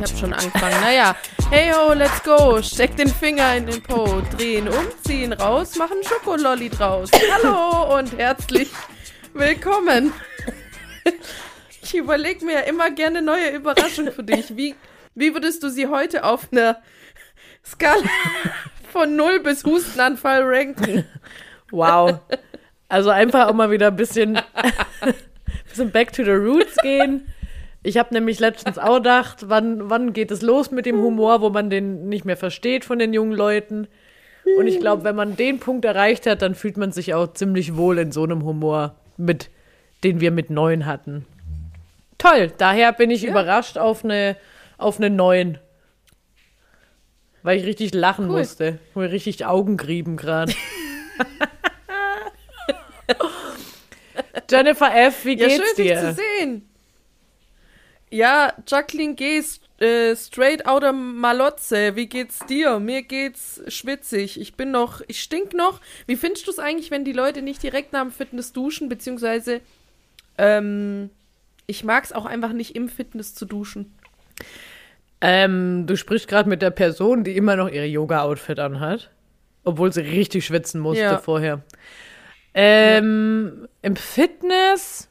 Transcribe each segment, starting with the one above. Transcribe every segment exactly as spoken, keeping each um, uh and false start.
ich habe schon angefangen. Naja, hey ho, let's go. Steck den Finger in den Po, drehen, umziehen, raus, machen Schokololli draus. Hallo und herzlich willkommen. Ich überlege mir ja immer gerne neue Überraschungen für dich. Wie, wie würdest du sie heute auf einer Skala von null bis Hustenanfall ranken? Wow. Also einfach auch mal wieder ein bisschen, bisschen back to the roots gehen. Ich habe nämlich letztens auch gedacht, wann, wann geht es los mit dem Humor, wo man den nicht mehr versteht von den jungen Leuten. Und ich glaube, wenn man den Punkt erreicht hat, dann fühlt man sich auch ziemlich wohl in so einem Humor, mit, den wir mit neun hatten. Toll, daher bin ich ja. überrascht auf eine, auf eine neun. Weil ich richtig lachen cool. musste. Ich mir richtig Augengrieben gerade. Jennifer F., wie ja, geht's schön, dir? Dich zu sehen. Ja, Jacqueline G., äh, straight outer Malotze. Wie geht's dir? Mir geht's schwitzig. Ich bin noch, ich stink noch. Wie findest du es eigentlich, wenn die Leute nicht direkt nach dem Fitness duschen, beziehungsweise ähm, ich mag es auch einfach nicht im Fitness zu duschen. Ähm, du sprichst gerade mit der Person, die immer noch ihre Yoga-Outfit anhat, obwohl sie richtig schwitzen musste ja. vorher. Ähm, ja. Im Fitness...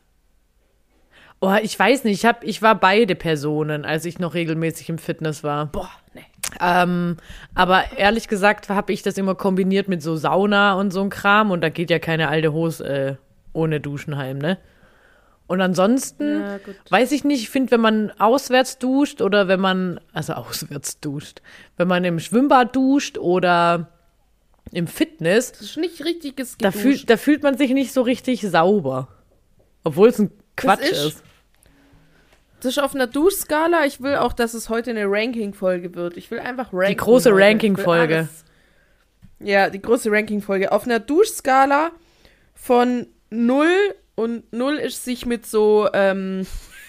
Oh, ich weiß nicht, ich, hab, ich war beide Personen, als ich noch regelmäßig im Fitness war. Boah, nee. Ähm, aber ehrlich gesagt habe ich das immer kombiniert mit so Sauna und so ein Kram und da geht ja keine alte Hose äh, ohne Duschen heim, ne? Und ansonsten, ja, weiß ich nicht, ich finde, wenn man auswärts duscht oder wenn man, also auswärts duscht, wenn man im Schwimmbad duscht oder im Fitness, das ist nicht richtiges da, fühl, da fühlt man sich nicht so richtig sauber. Obwohl es ein Quatsch ist. ist. Das ist auf einer Duschskala. Ich will auch, dass es heute eine Ranking-Folge wird. Ich will einfach ranken. Die große Ranking-Folge. Ja, die große Ranking-Folge. Auf einer Duschskala von null und null ist sich mit so, ähm,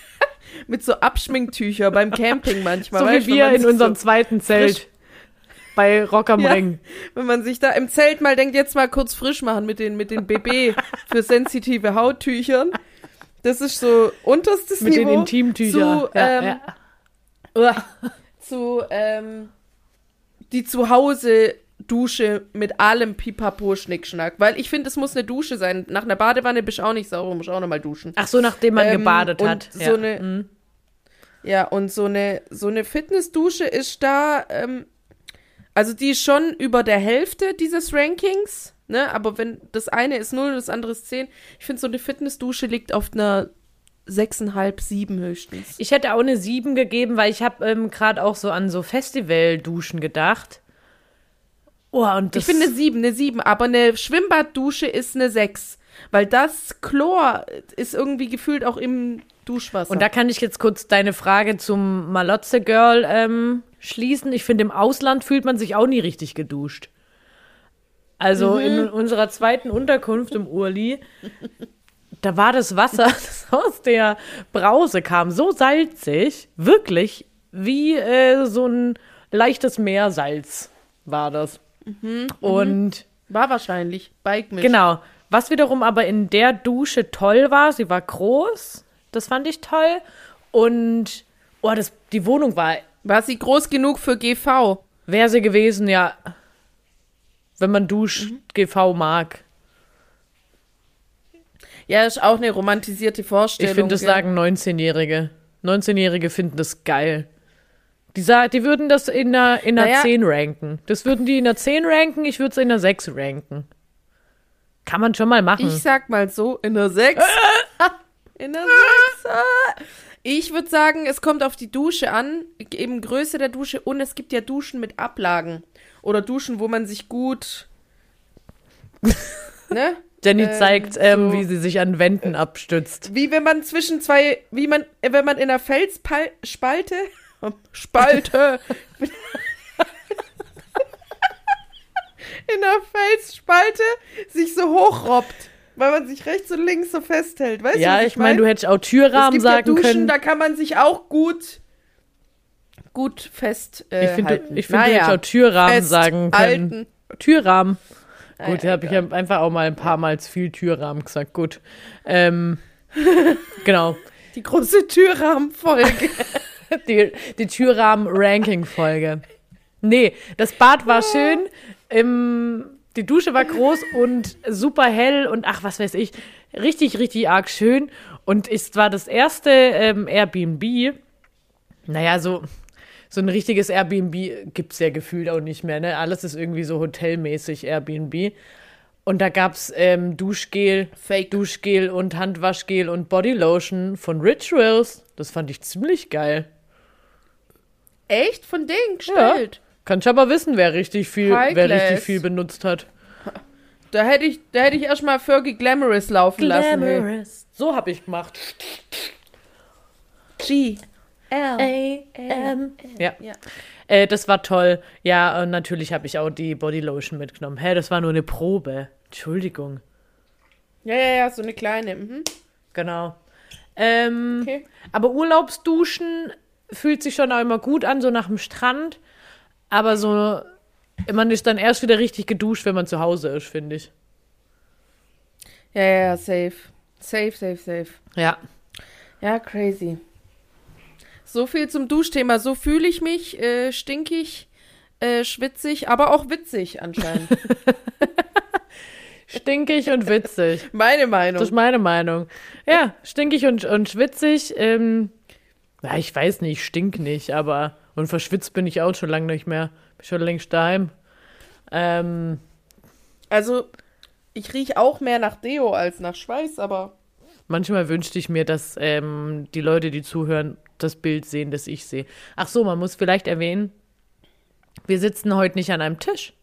mit so Abschminktücher beim Camping manchmal. So wie wir in unserem so zweiten Zelt frisch, bei Rock am ja, Ring. Wenn man sich da im Zelt mal denkt, jetzt mal kurz frisch machen mit den, mit den B B für sensitive Hauttüchern. Das ist so unterstes mit Niveau. Mit den Intimtüchern. Zu, ähm, ja, ja. zu ähm, die Zuhause-Dusche mit allem Pipapo-Schnickschnack. Weil ich finde, es muss eine Dusche sein. Nach einer Badewanne bist du auch nicht sauber, musst auch nochmal duschen. Ach so, nachdem man ähm, gebadet und hat. So ja. Eine, mhm. ja, und so eine, so eine Fitnessdusche ist da, ähm, also die ist schon über der Hälfte dieses Rankings. Ne, aber wenn das eine ist null, das andere ist zehn, ich finde, so eine Fitnessdusche liegt auf einer sechseinhalb, sieben höchstens. Ich hätte auch eine sieben gegeben, weil ich habe ähm, gerade auch so an so Festivalduschen gedacht. Oh, und das ich finde eine sieben, eine sieben, aber eine Schwimmbaddusche ist eine sechs, weil das Chlor ist irgendwie gefühlt auch im Duschwasser. Und da kann ich jetzt kurz deine Frage zum Malotze-Girl ähm, schließen. Ich finde, im Ausland fühlt man sich auch nie richtig geduscht. Also mhm. in unserer zweiten Unterkunft im Urli, da war das Wasser, das aus der Brause kam, so salzig, wirklich, wie äh, so ein leichtes Meersalz war das. Mhm, und war wahrscheinlich Bike-Misch. Genau, was wiederum aber in der Dusche toll war, sie war groß, das fand ich toll. Und oh, das, die Wohnung war... War sie groß genug für G V? Wäre sie gewesen, ja. Wenn man Dusch mhm. G V mag. Ja, das ist auch eine romantisierte Vorstellung. Ich finde, das ja. sagen neunzehnjährige. neunzehnjährige finden das geil. Die, sa- die würden das in einer, in einer naja. zehn ranken. Das würden die in einer zehn ranken, ich würde es in einer sechs ranken. Kann man schon mal machen. Ich sag mal so, in einer sechs. in einer sechs. Ich würde sagen, es kommt auf die Dusche an, eben Größe der Dusche, und es gibt ja Duschen mit Ablagen. Oder Duschen, wo man sich gut, ne? Jenny ähm, zeigt, ähm, so, wie sie sich an Wänden abstützt. Wie wenn man zwischen zwei, wie man, wenn man in einer Felsspalte, Spalte, in einer Felsspalte sich so hochrobbt, weil man sich rechts und links so festhält. Weißt ja, du, was ich meine, mein, du hättest auch Türrahmen es gibt sagen ja Duschen, können. Da kann man sich auch gut gut fest äh, ich find, halten. Ich finde, naja, du hättest auch Türrahmen sagen können. Halten. Türrahmen. Naja, gut, da habe ich ja einfach auch mal ein paar Mal zu viel Türrahmen gesagt. Gut. Ähm, genau. Die große Türrahmenfolge. die, die Türrahmen-Ranking-Folge. Nee, das Bad war schön, im, die Dusche war groß und super hell und ach, was weiß ich, richtig, richtig arg schön. Und es war das erste ähm, Airbnb, naja, so, so ein richtiges Airbnb gibt's ja gefühlt auch nicht mehr, ne? Alles ist irgendwie so hotelmäßig Airbnb. Und da gab's ähm, Duschgel, Fake. Duschgel und Handwaschgel und Bodylotion von Rituals. Das fand ich ziemlich geil. Echt? Von denen gestellt? Ja. Kann ich aber wissen, wer richtig viel, High wer class. richtig viel benutzt hat. Da hätte ich, da hätte ich erstmal Fergie Glamorous laufen lassen. Hey. Glamorous. So hab ich gemacht. G. L M Ja, Ja. äh, das war toll. Ja, und natürlich habe ich auch die Bodylotion mitgenommen. Hä, das war nur eine Probe. Entschuldigung. Ja, ja, ja, so eine kleine. Mhm. Genau. Ähm, Okay. Aber Urlaubsduschen fühlt sich schon auch immer gut an, so nach dem Strand. Aber so, man ist dann erst wieder richtig geduscht, wenn man zu Hause ist, finde ich. Ja, ja, ja, safe. Safe, safe, safe. Ja. Ja, crazy. So viel zum Duschthema. So fühle ich mich, äh, stinkig, äh, schwitzig, aber auch witzig anscheinend. Stinkig und witzig. Meine Meinung. Das ist meine Meinung. Ja, stinkig und, und schwitzig. Ähm, ja, ich weiß nicht, stink nicht, aber und verschwitzt bin ich auch schon lange nicht mehr. Bin schon längst daheim. Ähm, Also, ich rieche auch mehr nach Deo als nach Schweiß, aber manchmal wünschte ich mir, dass ähm, die Leute, die zuhören, das Bild sehen, das ich sehe. Ach so, man muss vielleicht erwähnen, wir sitzen heute nicht an einem Tisch.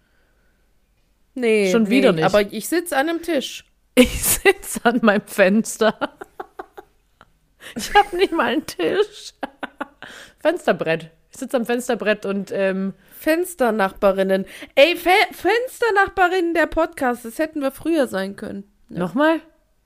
nee. Schon nee, wieder nicht. Aber ich sitze an einem Tisch. Ich sitze an meinem Fenster. Ich habe nicht mal einen Tisch. Fensterbrett. Ich sitze am Fensterbrett und ähm, Fensternachbarinnen. Ey, Fe Fensternachbarinnen der Podcast, das hätten wir früher sein können. Ja. nochmal?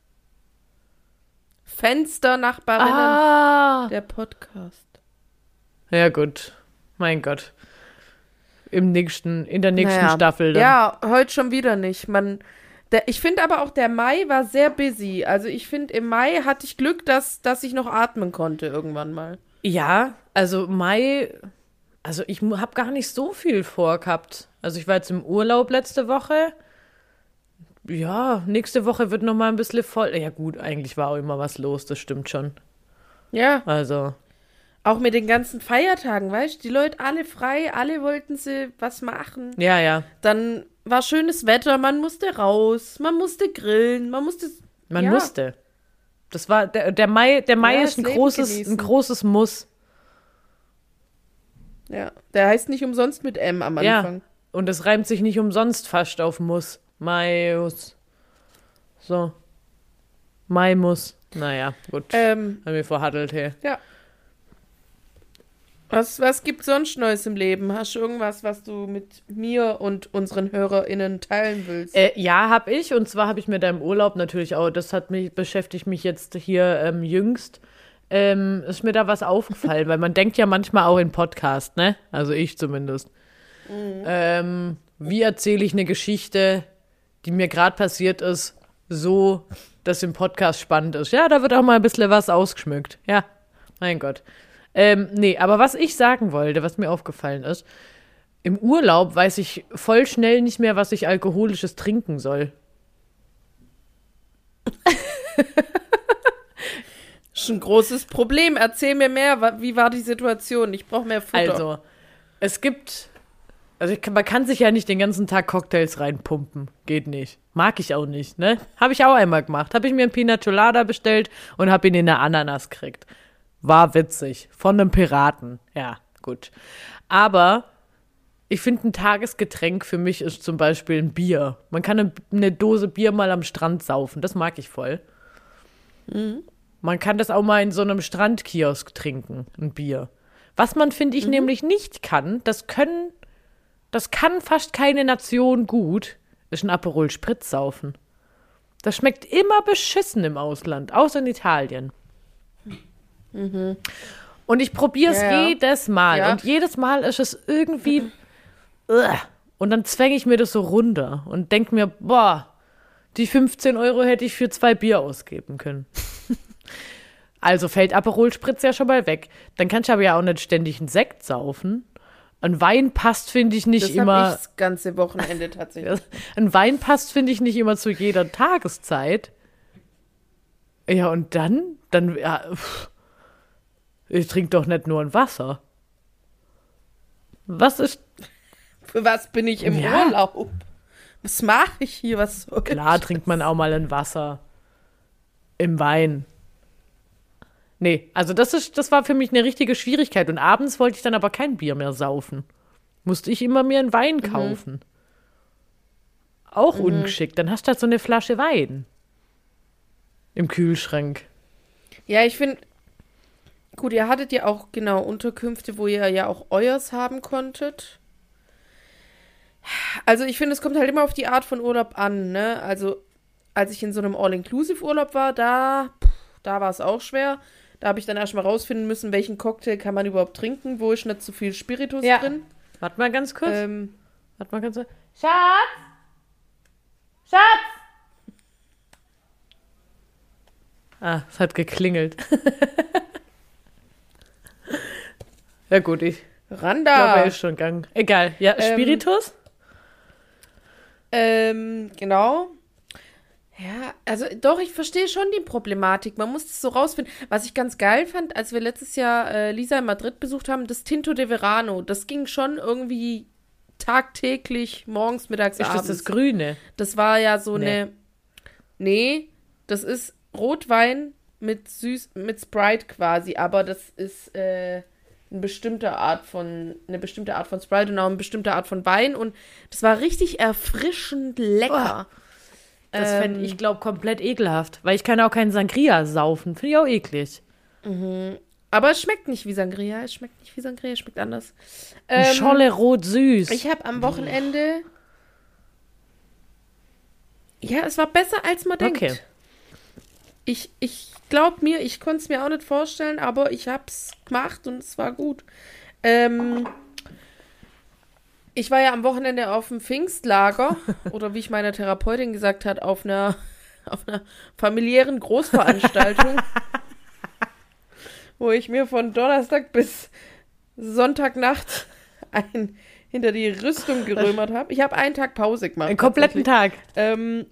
Fensternachbarinnen Ah. der Podcast. Ja, gut. Mein Gott. Im nächsten, in der nächsten Naja. Staffel dann. Ja, heute schon wieder nicht. Man, der, ich finde aber auch, der Mai war sehr busy. Also ich finde, im Mai hatte ich Glück, dass, dass ich noch atmen konnte irgendwann mal. Ja, also Mai, also ich habe gar nicht so viel vorgehabt. Also ich war jetzt im Urlaub letzte Woche. Ja, nächste Woche wird noch mal ein bisschen voll. Ja gut, eigentlich war auch immer was los, das stimmt schon. Ja, Also, auch mit den ganzen Feiertagen, weißt du? Die Leute alle frei, alle wollten sie was machen. ja, ja. Dann war schönes Wetter, man musste raus, man musste grillen, man musste... Man ja. musste. Das war, der, der Mai, der Mai Ja, ist ein das Leben großes, genießen. ein großes Muss. Ja, der heißt nicht umsonst mit M am Ja. Anfang. Und es reimt sich nicht umsonst fast auf Muss. Mai muss. So. Mai muss. Naja, gut. Ähm, Haben wir verhaddelt, hey. ja. Was, was gibt's sonst Neues im Leben? Hast du irgendwas, was du mit mir und unseren HörerInnen teilen willst? Äh, ja, hab ich. Und zwar habe ich mir da im Urlaub natürlich auch, das hat mich, beschäftigt mich jetzt hier ähm, jüngst, ähm, ist mir da was aufgefallen, weil man denkt ja manchmal auch in Podcast, ne? Also ich zumindest. Ähm, wie erzähle ich eine Geschichte, die mir gerade passiert ist, so, dass im Podcast spannend ist? Ja, da wird auch mal ein bisschen was ausgeschmückt. Ja, mein Gott. Ähm, nee, aber was ich sagen wollte, was mir aufgefallen ist, im Urlaub weiß ich voll schnell nicht mehr, was ich Alkoholisches trinken soll. Das ist ein großes Problem. Erzähl mir mehr. Wa- Wie war die Situation? Ich brauche mehr Futter. Also, es gibt, also ich kann, man kann sich ja nicht den ganzen Tag Cocktails reinpumpen. Geht nicht. Mag ich auch nicht, ne? Habe ich auch einmal gemacht. Habe ich mir einen Pina Colada bestellt und habe ihn in der Ananas gekriegt. War witzig. Von einem Piraten. Ja, gut. Aber ich finde, ein Tagesgetränk für mich ist zum Beispiel ein Bier. Man kann eine, eine Dose Bier mal am Strand saufen. Das mag ich voll. Man kann das auch mal in so einem Strandkiosk trinken, ein Bier. Was man, finde ich, nämlich nicht kann, das können, das kann fast keine Nation gut, ist ein Aperol Spritz saufen. Das schmeckt immer beschissen im Ausland, außer in Italien. Und ich probiere es Ja, ja. jedes Mal. Ja. Und jedes Mal ist es irgendwie. Ugh. Und dann zwänge ich mir das so runter und denke mir, boah, die fünfzehn Euro hätte ich für zwei Bier ausgeben können. Also fällt Aperol Spritz ja schon mal weg. Dann kannst du aber ja auch nicht ständig einen Sekt saufen. Ein Wein passt, finde ich, nicht das immer. Das das ganze Wochenende tatsächlich. Ein Wein passt, finde ich, nicht immer zu jeder Tageszeit. Ja, und dann? Dann, ja, pff, ich trinke doch nicht nur ein Wasser. Was ist. Für was bin ich im Ja. Urlaub? Was mache ich hier? Was soll Klar ich? trinkt man auch mal ein Wasser. Im Wein. Nee, also das ist, das war für mich eine richtige Schwierigkeit. Und abends wollte ich dann aber kein Bier mehr saufen. Musste ich immer mir einen Wein kaufen. Mhm. Auch mhm. ungeschickt. Dann hast du halt so eine Flasche Wein im Kühlschrank. Ja, ich finde, gut, ihr hattet ja auch genau Unterkünfte, wo ihr ja auch euers haben konntet. Also ich finde, es kommt halt immer auf die Art von Urlaub an, ne? Also als ich in so einem All-Inclusive-Urlaub war, da, da war es auch schwer. Da habe ich dann erstmal rausfinden müssen, welchen Cocktail kann man überhaupt trinken, wo ist nicht zu viel Spiritus ja. drin. Warte mal ganz kurz. Ähm, Warte mal ganz kurz. Schatz! Schatz! Ah, es hat geklingelt. Ja gut, ich Randa! glaube, er ist schon gegangen. Egal. Ja, Ähm, Spiritus? Ähm, genau. Ja, also doch, ich verstehe schon die Problematik. Man muss es so rausfinden. Was ich ganz geil fand, als wir letztes Jahr äh, Lisa in Madrid besucht haben, das Tinto de Verano, das ging schon irgendwie tagtäglich, morgens, mittags, Ist abends. das das Grüne? Das war ja so Nee. eine, nee, das ist Rotwein mit süß, mit Sprite quasi, aber das ist äh, eine bestimmte Art von, eine bestimmte Art von Sprite und auch eine bestimmte Art von Wein und das war richtig erfrischend lecker. Das Ähm, fände ich, glaube komplett ekelhaft. Weil ich kann auch keinen Sangria saufen. Finde ich auch eklig. Aber es schmeckt nicht wie Sangria. Es schmeckt nicht wie Sangria, es schmeckt anders. Ein Ähm, Scholle rot süß. Ich habe am Wochenende. Ja, es war besser, als man denkt. Okay. Ich, ich glaube mir, ich konnte es mir auch nicht vorstellen, aber ich habe es gemacht und es war gut. Ähm, ich war ja am Wochenende auf dem Pfingstlager oder wie ich meiner Therapeutin gesagt hat, auf einer, auf einer familiären Großveranstaltung, wo ich mir von Donnerstag bis Sonntagnacht ein hinter die Rüstung gerömert habe. Ich habe einen Tag Pause gemacht. Einen kompletten Tag. Ähm,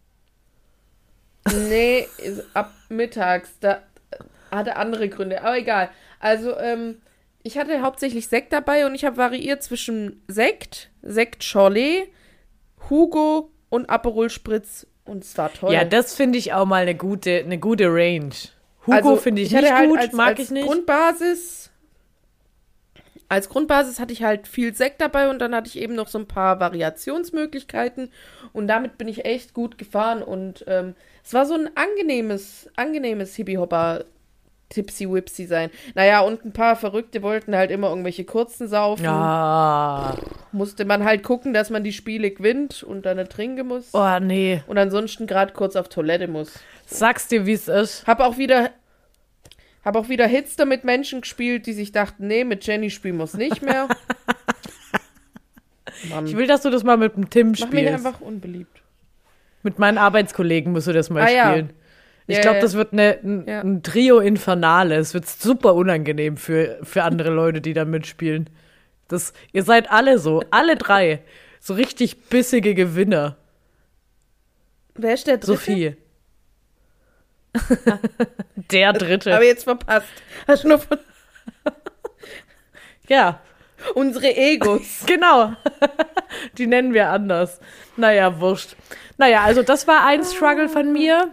nee, ist ab mittags. Da hatte andere Gründe, aber egal. Also, ähm, ich hatte hauptsächlich Sekt dabei und ich habe variiert zwischen Sekt, Sekt Cholet, Hugo und Aperol Spritz und es war toll. Ja, das finde ich auch mal eine gute, eine gute Range. Hugo Also, finde ich, ich hatte nicht halt gut, als, mag als ich nicht. Grundbasis, als Grundbasis hatte ich halt viel Sekt dabei und dann hatte ich eben noch so ein paar Variationsmöglichkeiten und damit bin ich echt gut gefahren und ähm, es war so ein angenehmes, angenehmes Hippie-Hopper Tipsy-Wipsy sein. Naja, und ein paar Verrückte wollten halt immer irgendwelche kurzen saufen. Ja. Musste man halt gucken, dass man die Spiele gewinnt und dann nicht trinken muss. Oh, nee. Und ansonsten gerade kurz auf Toilette muss. Sag's dir, wie es ist. Hab auch wieder hab auch wieder Hits damit Menschen gespielt, die sich dachten, nee, mit Jenny spielen wir es nicht mehr. Mann. Ich will, dass du das mal mit dem Tim Mach mich spielst. einfach unbeliebt. Mit meinen Arbeitskollegen musst du das mal Ah, ja. spielen. Ich Ja, glaube, ja. das wird eine, ein, Ja. ein Trio Infernale. Es wird super unangenehm für, für andere Leute, die da mitspielen. Das, ihr seid alle so, alle drei. So richtig bissige Gewinner. Wer ist der Dritte? Sophie. Der Dritte. Aber jetzt verpasst. Hast du nur von Ja, unsere Egos. genau. Die nennen wir anders. Naja, wurscht. Naja, also das war ein Struggle von mir.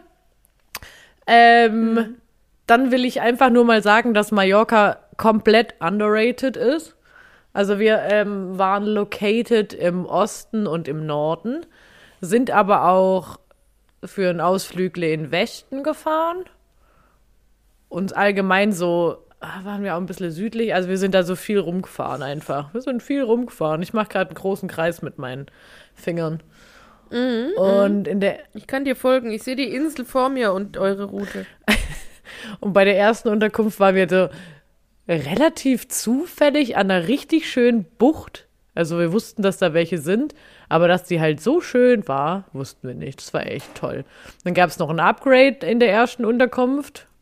Ähm, dann will ich einfach nur mal sagen, dass Mallorca komplett underrated ist. Also wir ähm, waren located im Osten und im Norden, sind aber auch für ein Ausflügle in Westen gefahren. Und allgemein so ah, waren wir auch ein bisschen südlich. Also wir sind da so viel rumgefahren einfach. Wir sind viel rumgefahren. Ich mache gerade einen großen Kreis mit meinen Fingern. Mhm, Und in der ich kann dir folgen. Ich sehe die Insel vor mir und eure Route. Und bei der ersten Unterkunft waren wir so relativ zufällig an einer richtig schönen Bucht. Also wir wussten, dass da welche sind, aber dass die halt so schön war, wussten wir nicht. Das war echt toll. Dann gab es noch ein Upgrade in der ersten Unterkunft.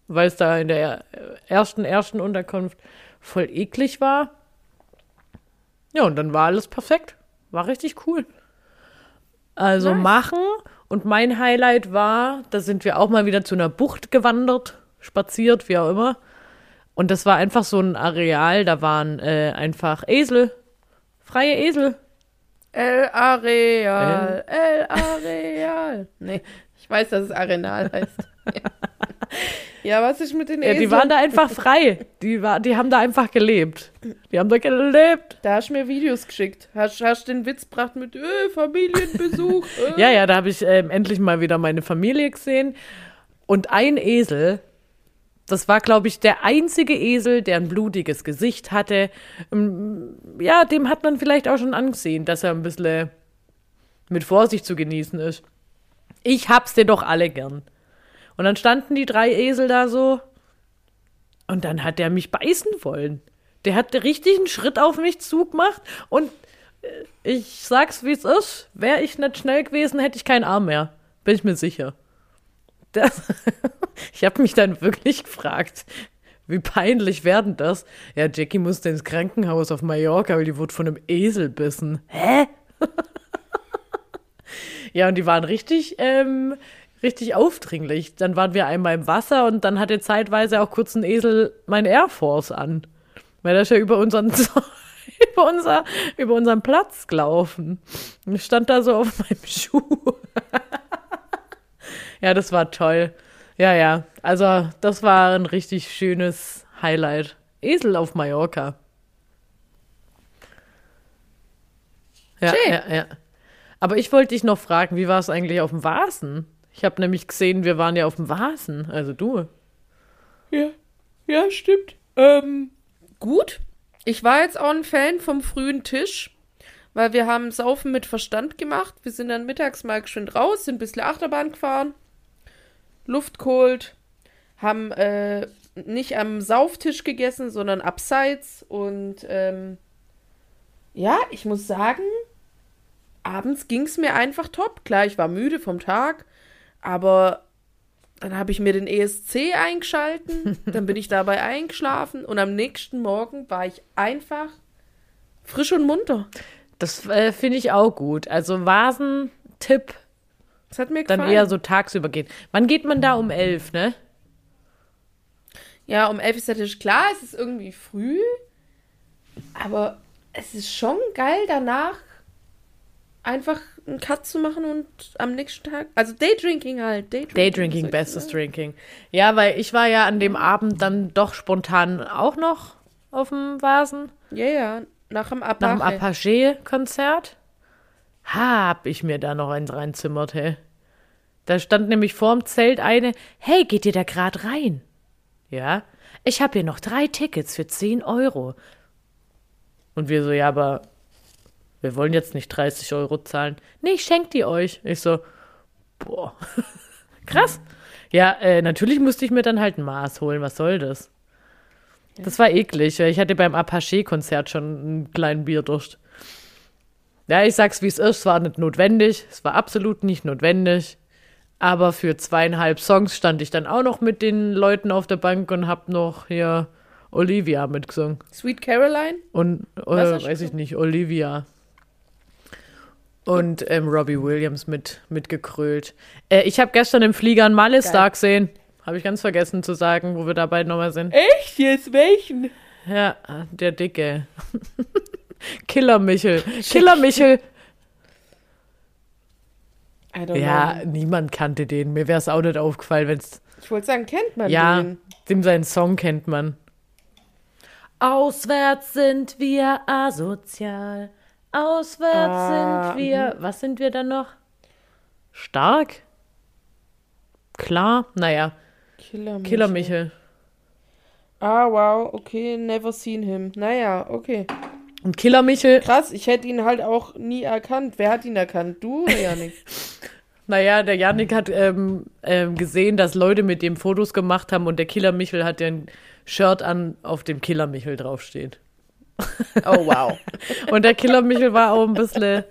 weil es da in der ersten, ersten Unterkunft voll eklig war. Ja, und dann war alles perfekt. War richtig cool. Also Nice. machen. Und mein Highlight war, da sind wir auch mal wieder zu einer Bucht gewandert, spaziert, wie auch immer. Und das war einfach so ein Areal, da waren äh, einfach Esel, freie Esel. El Areal, El Areal. Nee, ich weiß, dass es Arenal heißt. Ja, was ist mit den Ja, Eseln? die waren da einfach frei. Die, war, die haben da einfach gelebt. Die haben da gelebt. Da hast du mir Videos geschickt. Hast, hast den Witz gebracht mit äh, Familienbesuch. Äh. Ja, ja, da habe ich ähm, endlich mal wieder meine Familie gesehen. Und ein Esel, das war, glaube ich, der einzige Esel, der ein blutiges Gesicht hatte. Ähm, Ja, dem hat man vielleicht auch schon angesehen, dass er ein bisschen mit Vorsicht zu genießen ist. Ich hab's dir doch alle gern. Und dann standen die drei Esel da so. Und dann hat der mich beißen wollen. Der hat richtig einen Schritt auf mich zugemacht. Und äh, ich sag's, wie es ist. Wäre ich nicht schnell gewesen, hätte ich keinen Arm mehr. Bin ich mir sicher. Das ich habe mich dann wirklich gefragt, wie peinlich werden das? Ja, Jackie musste ins Krankenhaus auf Mallorca, weil die wurde von einem Esel bissen. Hä? Ja, und die waren richtig, ähm, richtig aufdringlich. Dann waren wir einmal im Wasser und dann hatte zeitweise auch kurz ein Esel mein Air Force an. Weil der ist ja über unseren, über unser, über unseren Platz gelaufen. Und ich stand da so auf meinem Schuh. Ja, das war toll. Ja, ja. Also, das war ein richtig schönes Highlight. Esel auf Mallorca. Ja, Schön. ja, ja. Aber ich wollte dich noch fragen, wie war es eigentlich auf dem Vasen? Ich habe nämlich gesehen, wir waren ja auf dem Vasen. Also du. Ja, ja, stimmt. Ähm, gut. Ich war jetzt auch ein Fan vom frühen Tisch, weil wir haben Saufen mit Verstand gemacht. Wir sind dann mittags mal schön raus, sind ein bisschen Achterbahn gefahren, Luft geholt, haben äh, nicht am Sauftisch gegessen, sondern abseits. Und ähm, ja, ich muss sagen, abends ging es mir einfach top. Klar, ich war müde vom Tag, aber dann habe ich mir den E S C eingeschalten, dann bin ich dabei eingeschlafen und am nächsten Morgen war ich einfach frisch und munter. Das äh, finde ich auch gut. Also Vasen-Tipp, Das hat mir dann gefallen. eher so tagsüber gehen. Wann geht man da um elf, ne? Ja, um elf ist natürlich klar, es ist irgendwie früh, aber es ist schon geil, danach einfach einen Cut zu machen und am nächsten Tag, also Daydrinking halt. Daydrinking, Daydrinking, bestes Drinking. Ja, weil ich war ja an dem Abend dann doch spontan auch noch auf dem Vasen. Ja, ja, nach dem Nach dem Apache. Apache-Konzert. Hab ich mir da noch eins reinzimmert, hey. Da stand nämlich vorm Zelt eine, hey, geht ihr da gerade rein? Ja, ich habe hier noch drei Tickets für zehn Euro. Und wir so, ja, aber wir wollen jetzt nicht dreißig Euro zahlen. Nee, ich schenk die euch. Ich so, boah, krass. Ja, äh, natürlich musste ich mir dann halt ein Maß holen. Was soll das? Das war eklig. weil Ich hatte beim Apache-Konzert schon einen kleinen Bierdurst. Ja, ich sag's, wie es ist. Es war nicht notwendig. Es war absolut nicht notwendig. Aber für zweieinhalb Songs stand ich dann auch noch mit den Leuten auf der Bank und hab noch hier Olivia mitgesungen. Sweet Caroline? Und, äh, Was hast du weiß ich gesungen? nicht, Olivia. Und ähm, Robbie Williams mit, mitgekrölt. Äh, ich habe gestern im Flieger einen Malle-Star gesehen. Habe ich ganz vergessen zu sagen, wo wir dabei nochmal sind. Echt jetzt? Welchen? Ja, der Dicke. Killer Michel. Killer Michel. I don't Ja, know. niemand kannte den. Mir wäre es auch nicht aufgefallen, wenn es. Ich wollte sagen, kennt man Ja, den? dem seinen Song kennt man. Auswärts sind wir asozial. Auswärts Ah, sind wir. Was sind wir dann noch? Stark? Klar? Naja, Killer Michel. Killer Michel. Ah, wow, okay, never seen him. Naja, okay. Und Killer Michel, Krass, ich hätte ihn halt auch nie erkannt. Wer hat ihn erkannt? Du oder Janik? naja, der Yannick hat ähm, ähm, gesehen, dass Leute mit dem Fotos gemacht haben und der Killer Michel hat ein Shirt an, auf dem Killer Michel draufsteht. Oh, wow. Und der Killer Michel war auch ein bisschen,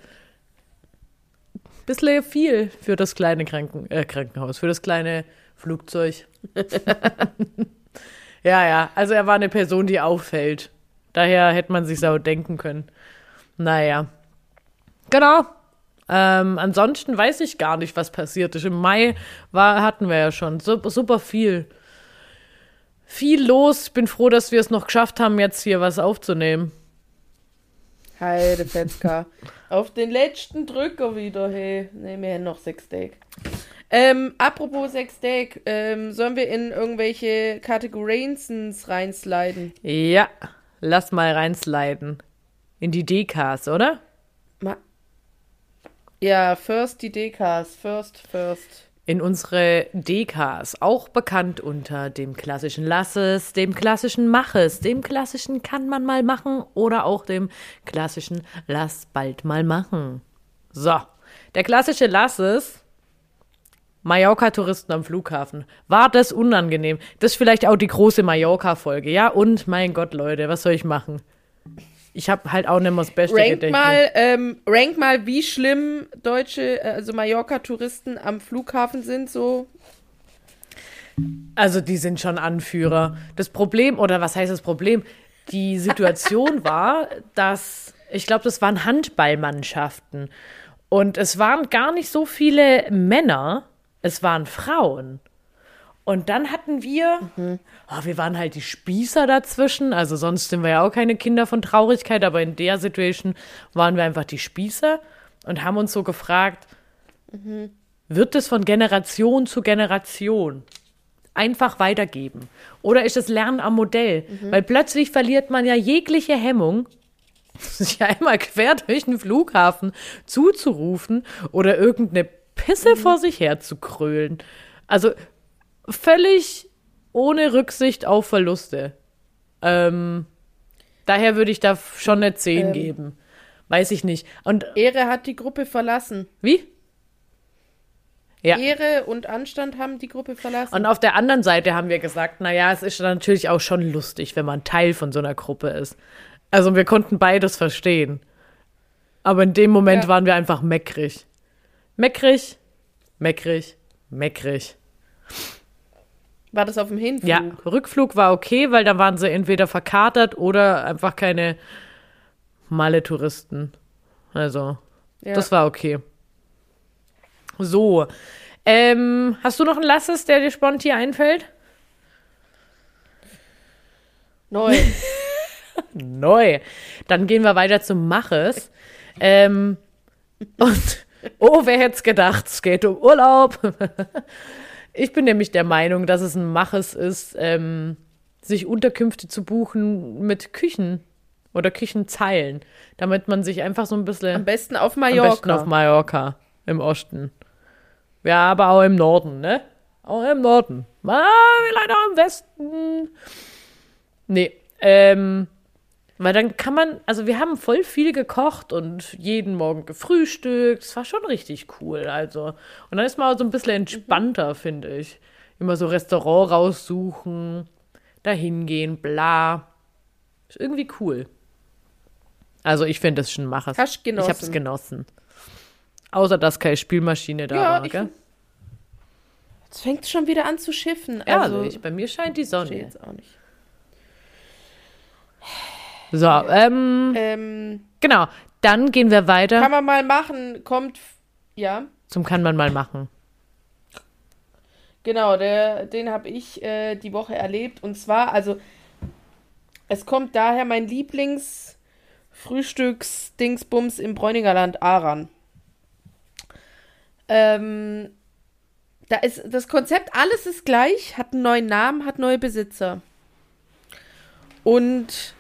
bisschen viel für das kleine Kranken, äh, Krankenhaus, für das kleine Flugzeug. Ja, ja, also er war eine Person, die auffällt. Daher hätte man sich auch denken können. Naja. Genau. Ähm, ansonsten weiß ich gar nicht, was passiert ist. Im Mai war, hatten wir ja schon super, super viel. Viel los. Ich bin froh, dass wir es noch geschafft haben, jetzt hier was aufzunehmen. Heide Fetzka. Auf den letzten Drücker wieder, hey. Ne, wir haben noch sechs Steak. Ähm, apropos sechs Steak, ähm, sollen wir in irgendwelche Kategoriensens reinsliden? Ja, lass mal reinsliden. In die D Ks, oder? Ma ja, first die D Ks. First, first. In unsere D Ks, auch bekannt unter dem klassischen Lass es, dem klassischen Mach es, dem klassischen Kann man mal machen oder auch dem klassischen Lass bald mal machen. So, der klassische Lass es, Mallorca-Touristen am Flughafen. War das unangenehm? Das ist vielleicht auch die große Mallorca-Folge, ja? Und, mein Gott, Leute, was soll ich machen? Ich habe halt auch nicht mehr das beste Rank Gedächtnis. mal, ähm, rank mal, wie schlimm deutsche, also Mallorca-Touristen am Flughafen sind, so. Also die sind schon Anführer. Das Problem, oder was heißt das Problem? Die Situation war, dass, ich glaube, das waren Handballmannschaften. Und es waren gar nicht so viele Männer, es waren Frauen. Und dann hatten wir, mhm. oh, wir waren halt die Spießer dazwischen, also sonst sind wir ja auch keine Kinder von Traurigkeit, aber in der Situation waren wir einfach die Spießer und haben uns so gefragt, mhm. wird es von Generation zu Generation einfach weitergeben? Oder ist es Lernen am Modell? Mhm. Weil plötzlich verliert man ja jegliche Hemmung, sich ja einmal quer durch den Flughafen zuzurufen oder irgendeine Pisse mhm. vor sich her zu krölen. Also völlig ohne Rücksicht auf Verluste. Ähm, daher würde ich da schon eine zehn ähm, geben. Weiß ich nicht. Und Ehre hat die Gruppe verlassen. Wie? Ja. Ehre und Anstand haben die Gruppe verlassen. Und auf der anderen Seite haben wir gesagt, naja, es ist natürlich auch schon lustig, wenn man Teil von so einer Gruppe ist. Also wir konnten beides verstehen. Aber in dem Moment ja. waren wir einfach meckrig. Meckrig, meckrig, meckrig. War das auf dem Hinflug? Ja, Rückflug war okay, weil da waren sie entweder verkatert oder einfach keine Malle-Touristen. Also, ja. das war okay. So, ähm, hast du noch einen Lasses, der dir spontan einfällt? Neu. Neu. Dann gehen wir weiter zum Maches. Ähm, und, oh, wer hätte es gedacht, es geht um Urlaub. Ich bin nämlich der Meinung, dass es ein Maches ist, ähm, sich Unterkünfte zu buchen mit Küchen oder Küchenzeilen, damit man sich einfach so ein bisschen... Am besten auf Mallorca. Am besten auf Mallorca, im Osten. Ja, aber auch im Norden, ne? Auch im Norden. Ah, vielleicht auch im Westen. Nee, ähm... Weil dann kann man, also wir haben voll viel gekocht und jeden Morgen gefrühstückt. Es war schon richtig cool, also. Und dann ist man auch so ein bisschen entspannter, mhm. finde ich. Immer so Restaurant raussuchen, dahin gehen, bla. Ist irgendwie cool. Also ich finde das schon Maches. Hast genossen. Ich hab's genossen. Außer, dass keine Spielmaschine da ja, war, ich, gell? Jetzt fängt es schon wieder an zu schiffen. Also, also ich, bei mir scheint die Sonne. Jetzt auch nicht. So, ähm, ähm, genau, dann gehen wir weiter. Kann man mal machen, kommt, ja. Zum kann man mal machen. Genau, der, den habe ich äh, die Woche erlebt. Und zwar, also, es kommt daher mein Lieblings-Frühstücks-Dingsbums im Bräuningerland, Aran. Ähm, da ist das Konzept, alles ist gleich, hat einen neuen Namen, hat neue Besitzer. Und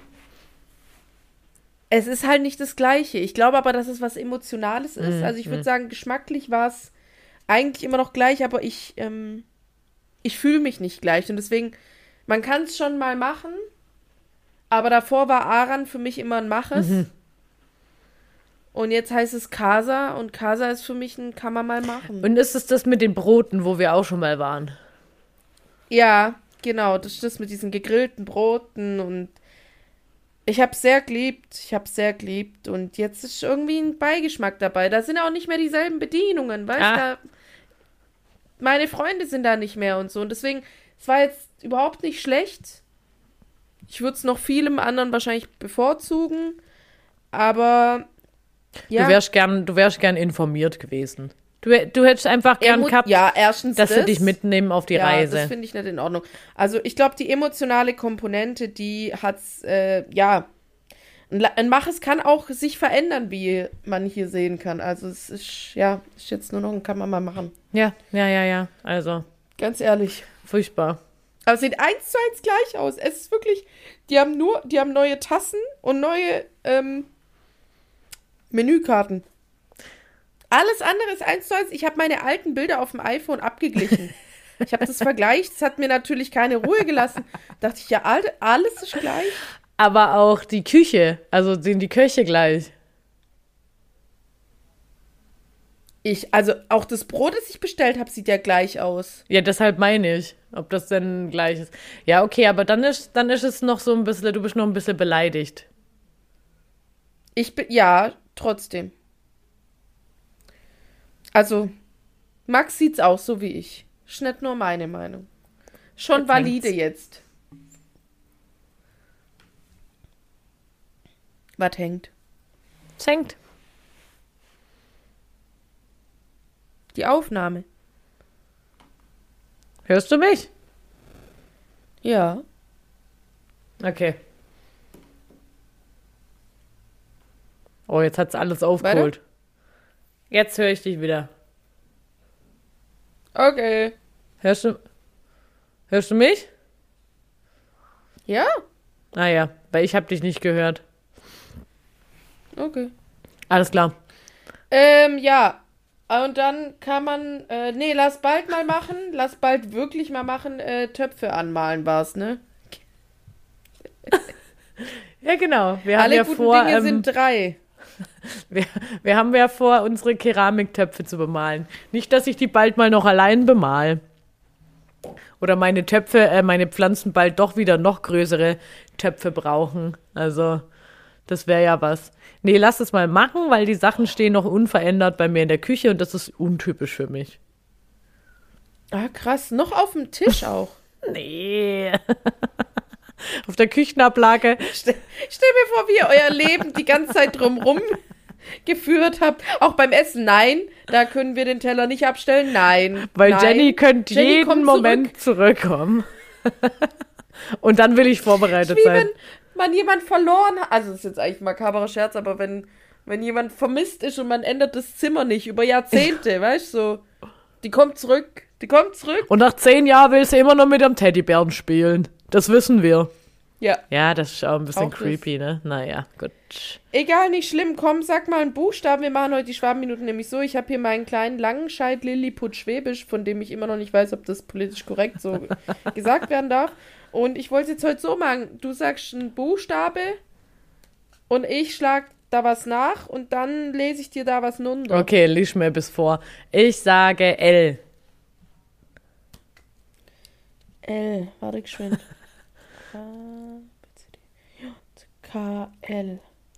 es ist halt nicht das Gleiche. Ich glaube aber, dass es was Emotionales ist. Mm, also ich würde mm. sagen, geschmacklich war es eigentlich immer noch gleich, aber ich, ähm, ich fühle mich nicht gleich. Und deswegen, man kann es schon mal machen, aber davor war Aran für mich immer ein Maches. Mhm. Und jetzt heißt es Casa und Casa ist für mich ein kann man mal machen. Und ist es das mit den Broten, wo wir auch schon mal waren? Ja, genau. Das ist das mit diesen gegrillten Broten und ich habe es sehr geliebt, ich habe es sehr geliebt und jetzt ist irgendwie ein Beigeschmack dabei. Da sind auch nicht mehr dieselben Bedienungen, weißt du? Ah. Meine Freunde sind da nicht mehr und so und deswegen Es war jetzt überhaupt nicht schlecht. Ich würde es noch vielem anderen wahrscheinlich bevorzugen. Aber ja. Du wärst gern, du wärst gern informiert gewesen. Du, du hättest einfach gern Emo- gehabt, ja, erstens dass das. sie dich mitnehmen auf die ja, Reise. Das finde ich nicht in Ordnung. Also ich glaube, die emotionale Komponente, die hat's, äh, ja, ein, ein Mach, es kann auch sich verändern, wie man hier sehen kann. Also es ist, ja, ist jetzt nur noch, kann man mal machen. Ja, ja, ja, ja. Also, Ganz ehrlich. furchtbar. Aber es sieht eins zu eins gleich aus. Es ist wirklich, die haben nur, die haben neue Tassen und neue ähm, Menükarten. Alles andere ist eins zu eins. Ich habe meine alten Bilder auf dem iPhone abgeglichen. Ich habe das vergleicht. Das hat mir natürlich keine Ruhe gelassen. Dachte ich, ja, all- alles ist gleich. Aber auch die Küche, also sind die Köche gleich. Ich, also auch das Brot, das ich bestellt habe, sieht ja gleich aus. Ja, deshalb meine ich, ob das denn gleich ist. Ja, okay, aber dann ist, dann ist es noch so ein bisschen, du bist noch ein bisschen beleidigt. Ich bin, ja, trotzdem. Also, Max sieht's auch so wie ich. Ist nicht nur meine Meinung. Schon Jetzt valide hängt's. jetzt. Was hängt? Es hängt. Die Aufnahme. Hörst du mich? Ja. Okay. Oh, jetzt hat's alles aufgeholt. Jetzt höre ich dich wieder. Okay. Hörst du, hörst du mich? Ja? Ah ja, weil ich habe dich nicht gehört. Okay. Alles klar. Ähm, ja. Und dann kann man, äh, nee, lass bald mal machen, lass bald wirklich mal machen, äh, Töpfe anmalen war's, ne? Ja, genau. Wir haben Alle ja guten vor, Dinge ähm, sind drei. wir, wir haben ja vor, unsere Keramiktöpfe zu bemalen. Nicht, dass ich die bald mal noch allein bemal. Oder meine Töpfe, äh, meine Pflanzen bald doch wieder noch größere Töpfe brauchen. Also, das wäre ja was. Nee, lass es mal machen, weil die Sachen stehen noch unverändert bei mir in der Küche und das ist untypisch für mich. Ah, krass. Noch auf dem Tisch auch. Nee. Auf der Küchenablage. Stell, stell mir vor, wie ihr euer Leben die ganze Zeit drumrum geführt habt. Auch beim Essen. Nein, da können wir den Teller nicht abstellen. Nein. Weil nein. Jenny könnte Jenny jeden kommt Moment zurückkommen. Und dann will ich vorbereitet Wie sein. wenn man jemand verloren hat. Also, das ist jetzt eigentlich ein makaberer Scherz, aber wenn, wenn jemand vermisst ist und man ändert das Zimmer nicht über Jahrzehnte, weißt du, so, die kommt zurück, die kommt zurück. Und nach zehn Jahren will sie immer noch mit dem Teddybären spielen. Das wissen wir. Ja. Ja, das ist auch ein bisschen Auch das. creepy, ne? Naja, gut. Egal, nicht schlimm. Komm, sag mal einen Buchstaben. Wir machen heute die Schwabenminuten nämlich so. Ich habe hier meinen kleinen Langenscheid Lilliput Schwäbisch, von dem ich immer noch nicht weiß, ob das politisch korrekt so gesagt werden darf. Und ich wollte es jetzt heute so machen. Du sagst einen Buchstabe und ich schlag da was nach und dann lese ich dir da was runter. Okay, lies mir bis vor. Ich sage L. L. Warte, geschwind. K, B, C, D, J, K, L.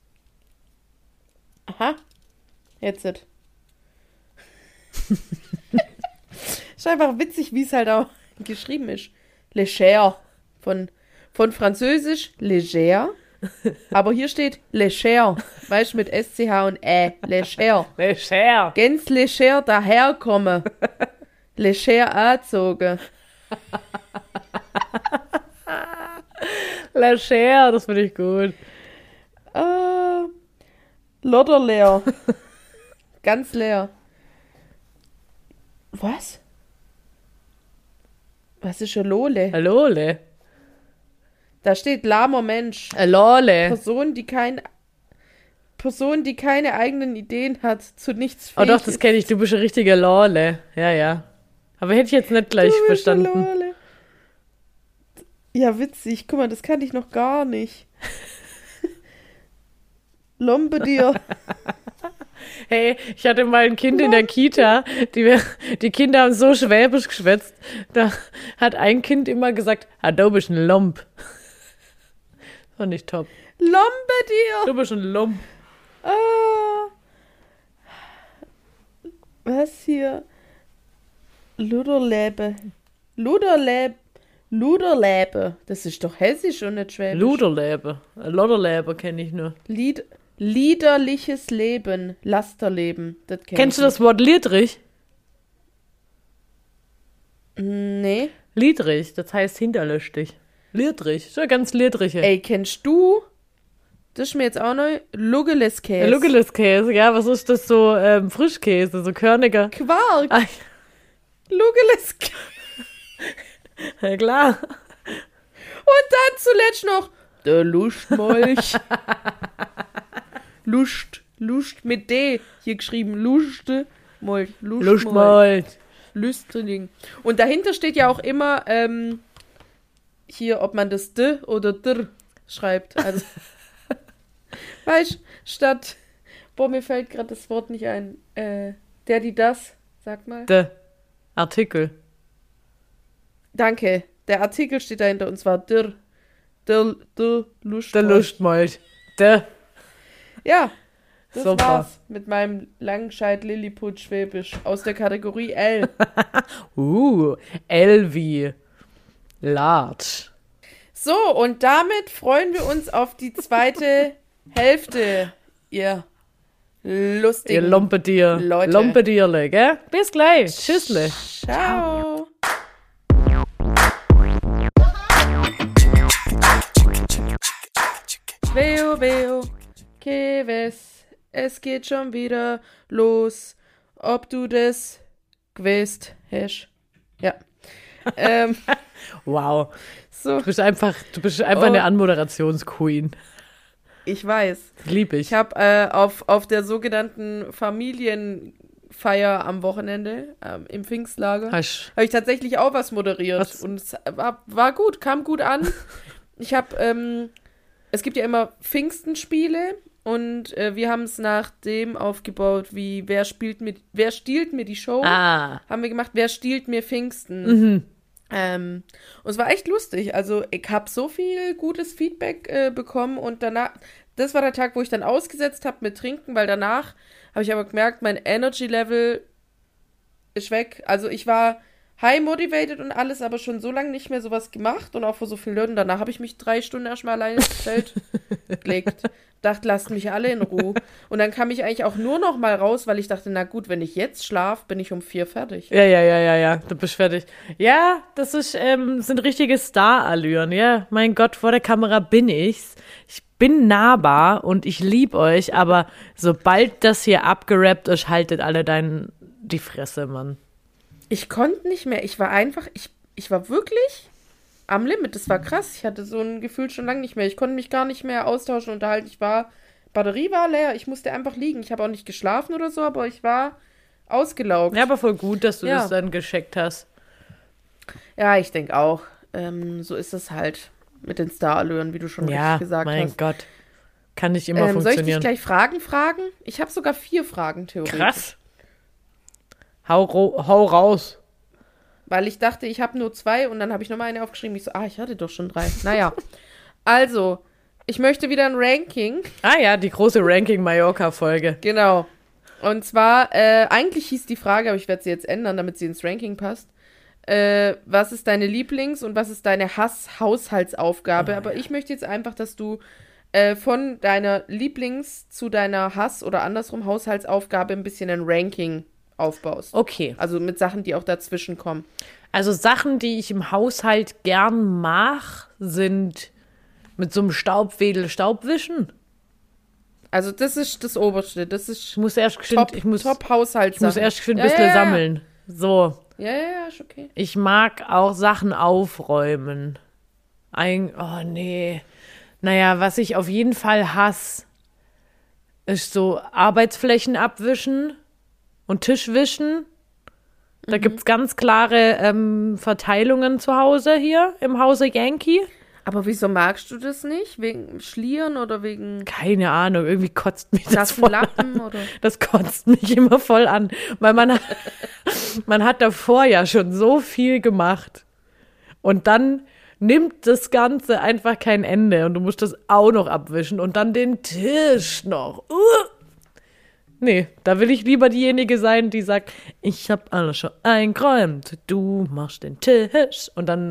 Aha. Jetzt it. Ist einfach witzig, wie es halt auch geschrieben ist. Leger. Von, von Französisch leger. Aber hier steht leger. Weißt du, mit S C H und Ä. Leger. Leger. Ganz leger daherkomme. Leger anzogen. Leger, das finde ich gut. Äh, Lodder leer. Ganz leer. Was? Was ist ein Lole? Lole. Da steht lahmer Mensch. Lole. Person, die kein Person, die keine eigenen Ideen hat, zu nichts fähig Oh doch, das ist. kenne ich. Du bist ein richtiger Lole. Ja, ja. Aber hätte ich jetzt nicht gleich Du bist ein verstanden. Lole. Ja, witzig. Guck mal, das kannte ich noch gar nicht. Lombodier. Hey, ich hatte mal ein Kind in der Kita, die, die Kinder haben so schwäbisch geschwätzt. Da hat ein Kind immer gesagt, ah, du bist ein Lump. Fand ich top. Lombodier. Du bist ein Lump. Ah. Was hier? Luderlebe. Luderleb. Luderläbe. Das ist doch hessisch und nicht schwäbisch. Luderläbe. Lodderläbe kenne ich nur. Lied, liederliches Leben. Lasterleben. Das kenn Kennst ich du das Wort Liedrich? nicht. Nee. Liedrich, das heißt hinterlistig. Liedrich, so ganz liedrige. Ey, kennst du? Das ist mir jetzt auch neu. Lugeles-Käse. Lugeles-Käse, ja, was ist das so? Ähm, Frischkäse, so körniger. Quark. Ah, Lugeles-Käse. ja, klar. Und dann zuletzt noch der Lustmolch. Lust, Lust mit D hier geschrieben. Luste, Molch, Lustmolch. Lustmolch. Lüstling. Und dahinter steht ja auch immer ähm, hier, ob man das D oder D schreibt. Also, weißt, statt, boah, mir fällt gerade das Wort nicht ein. Äh, der, die, das, sag mal. Der Artikel. Danke. Der Artikel steht dahinter und zwar der, der, der Lustmolch. Der Lustmolch. Der. Ja, das Super. war's mit meinem Langscheid Lilliput Schwäbisch aus der Kategorie L. Uh, L wie large. So, und damit freuen wir uns auf die zweite Hälfte, ihr lustigen Ihr Lompetier. Leute. Lompetierle, gell? Bis gleich. Tschüssle. Ciao. Veo, veo, que ves, es geht schon wieder los, ob du das gewusst hast. Ja. ähm, Wow. so, Du bist einfach, du bist einfach Oh. eine Anmoderationsqueen. ich weiß. Lieb ich. Ich habe äh, auf, auf der sogenannten Familienfeier am Wochenende ähm, im Pfingstlager Hast, habe ich tatsächlich auch was moderiert. Was? Und es war, war gut, kam gut an. Ich habe, ähm, es gibt ja immer Pfingstenspiele und äh, wir haben es nach dem aufgebaut, wie wer spielt mit, wer stiehlt mir die Show? ah. Haben wir gemacht, wer stiehlt mir Pfingsten? Mhm. Ähm, und es war echt lustig. Also ich habe so viel gutes Feedback äh, bekommen und danach, das war der Tag, wo ich dann ausgesetzt habe mit Trinken, weil danach habe ich aber gemerkt, mein Energy-Level ist weg. Also ich war high motivated und alles, aber schon so lange nicht mehr sowas gemacht und auch vor so vielen Leuten. Danach habe ich mich drei Stunden erstmal alleine ins Feld gelegt. Dachte, lasst mich alle in Ruhe. Und dann kam ich eigentlich auch nur noch mal raus, weil ich dachte, na gut, wenn ich jetzt schlafe, bin ich um vier fertig. Ja, ja, ja, ja, ja, du bist fertig. Ja, das ist, ähm, sind richtige Star-Allüren, ja. Mein Gott, vor der Kamera bin ich's. Ich bin nahbar und ich lieb euch, aber sobald das hier abgerappt ist, haltet alle dein, die Fresse, Mann. Ich konnte nicht mehr. Ich war einfach, ich, ich war wirklich am Limit. Das war krass. Ich hatte so ein Gefühl schon lange nicht mehr. Ich konnte mich gar nicht mehr austauschen, unterhalten. Ich war, Batterie war leer. Ich musste einfach liegen. Ich habe auch nicht geschlafen oder so, aber ich war ausgelaugt. Ja, aber voll gut, dass du Ja. das dann gescheckt hast. Ja, ich denke auch. Ähm, so ist es halt mit den Star-Allüren, wie du schon Ja, richtig gesagt mein hast. Gott. Kann nicht immer Ähm, soll ich dich funktionieren. gleich Fragen fragen? Ich habe sogar vier Fragen, theoretisch. Krass. Hau, ro- hau raus. Weil ich dachte, ich habe nur zwei und dann habe ich nochmal eine aufgeschrieben. Ich so, ah, ich hatte doch schon drei. Naja. Also, ich möchte wieder ein Ranking. Ah ja, die große Ranking-Mallorca-Folge. Genau. Und zwar, äh, eigentlich hieß die Frage, aber ich werde sie jetzt ändern, damit sie ins Ranking passt. Äh, was ist deine Lieblings- und was ist deine Hass-Haushaltsaufgabe? Oh, aber ich möchte jetzt einfach, dass du äh, von deiner Lieblings- zu deiner Hass- oder andersrum Haushaltsaufgabe ein bisschen ein Ranking aufbaust. Okay. Also mit Sachen, die auch dazwischen kommen. Also Sachen, die ich im Haushalt gern mache, sind mit so einem Staubwedel Staubwischen. Also das ist das Oberste. Das ist Ich muss erst geschwind, top, ich muss, top ich Haushaltssachen. muss erst geschwind ein Ja, bisschen ja, ja. sammeln. So. Ja, ja, ja, ist okay. Ich mag auch Sachen aufräumen. Ein, oh nee. Naja, was ich auf jeden Fall hasse, ist so Arbeitsflächen abwischen und Tisch wischen. Da Mhm. gibt's ganz klare ähm, Verteilungen zu Hause hier im Hause Yankee. Aber wieso magst du das nicht? Wegen Schlieren oder wegen Keine Ahnung, irgendwie kotzt mich das nassen voll an. Lappen oder? Das kotzt mich immer voll an, weil man hat, man hat davor ja schon so viel gemacht. Und dann nimmt das Ganze einfach kein Ende und du musst das auch noch abwischen und dann den Tisch noch. Uh. Nee, da will ich lieber diejenige sein, die sagt, ich hab alles schon eingeräumt, du machst den Tisch und dann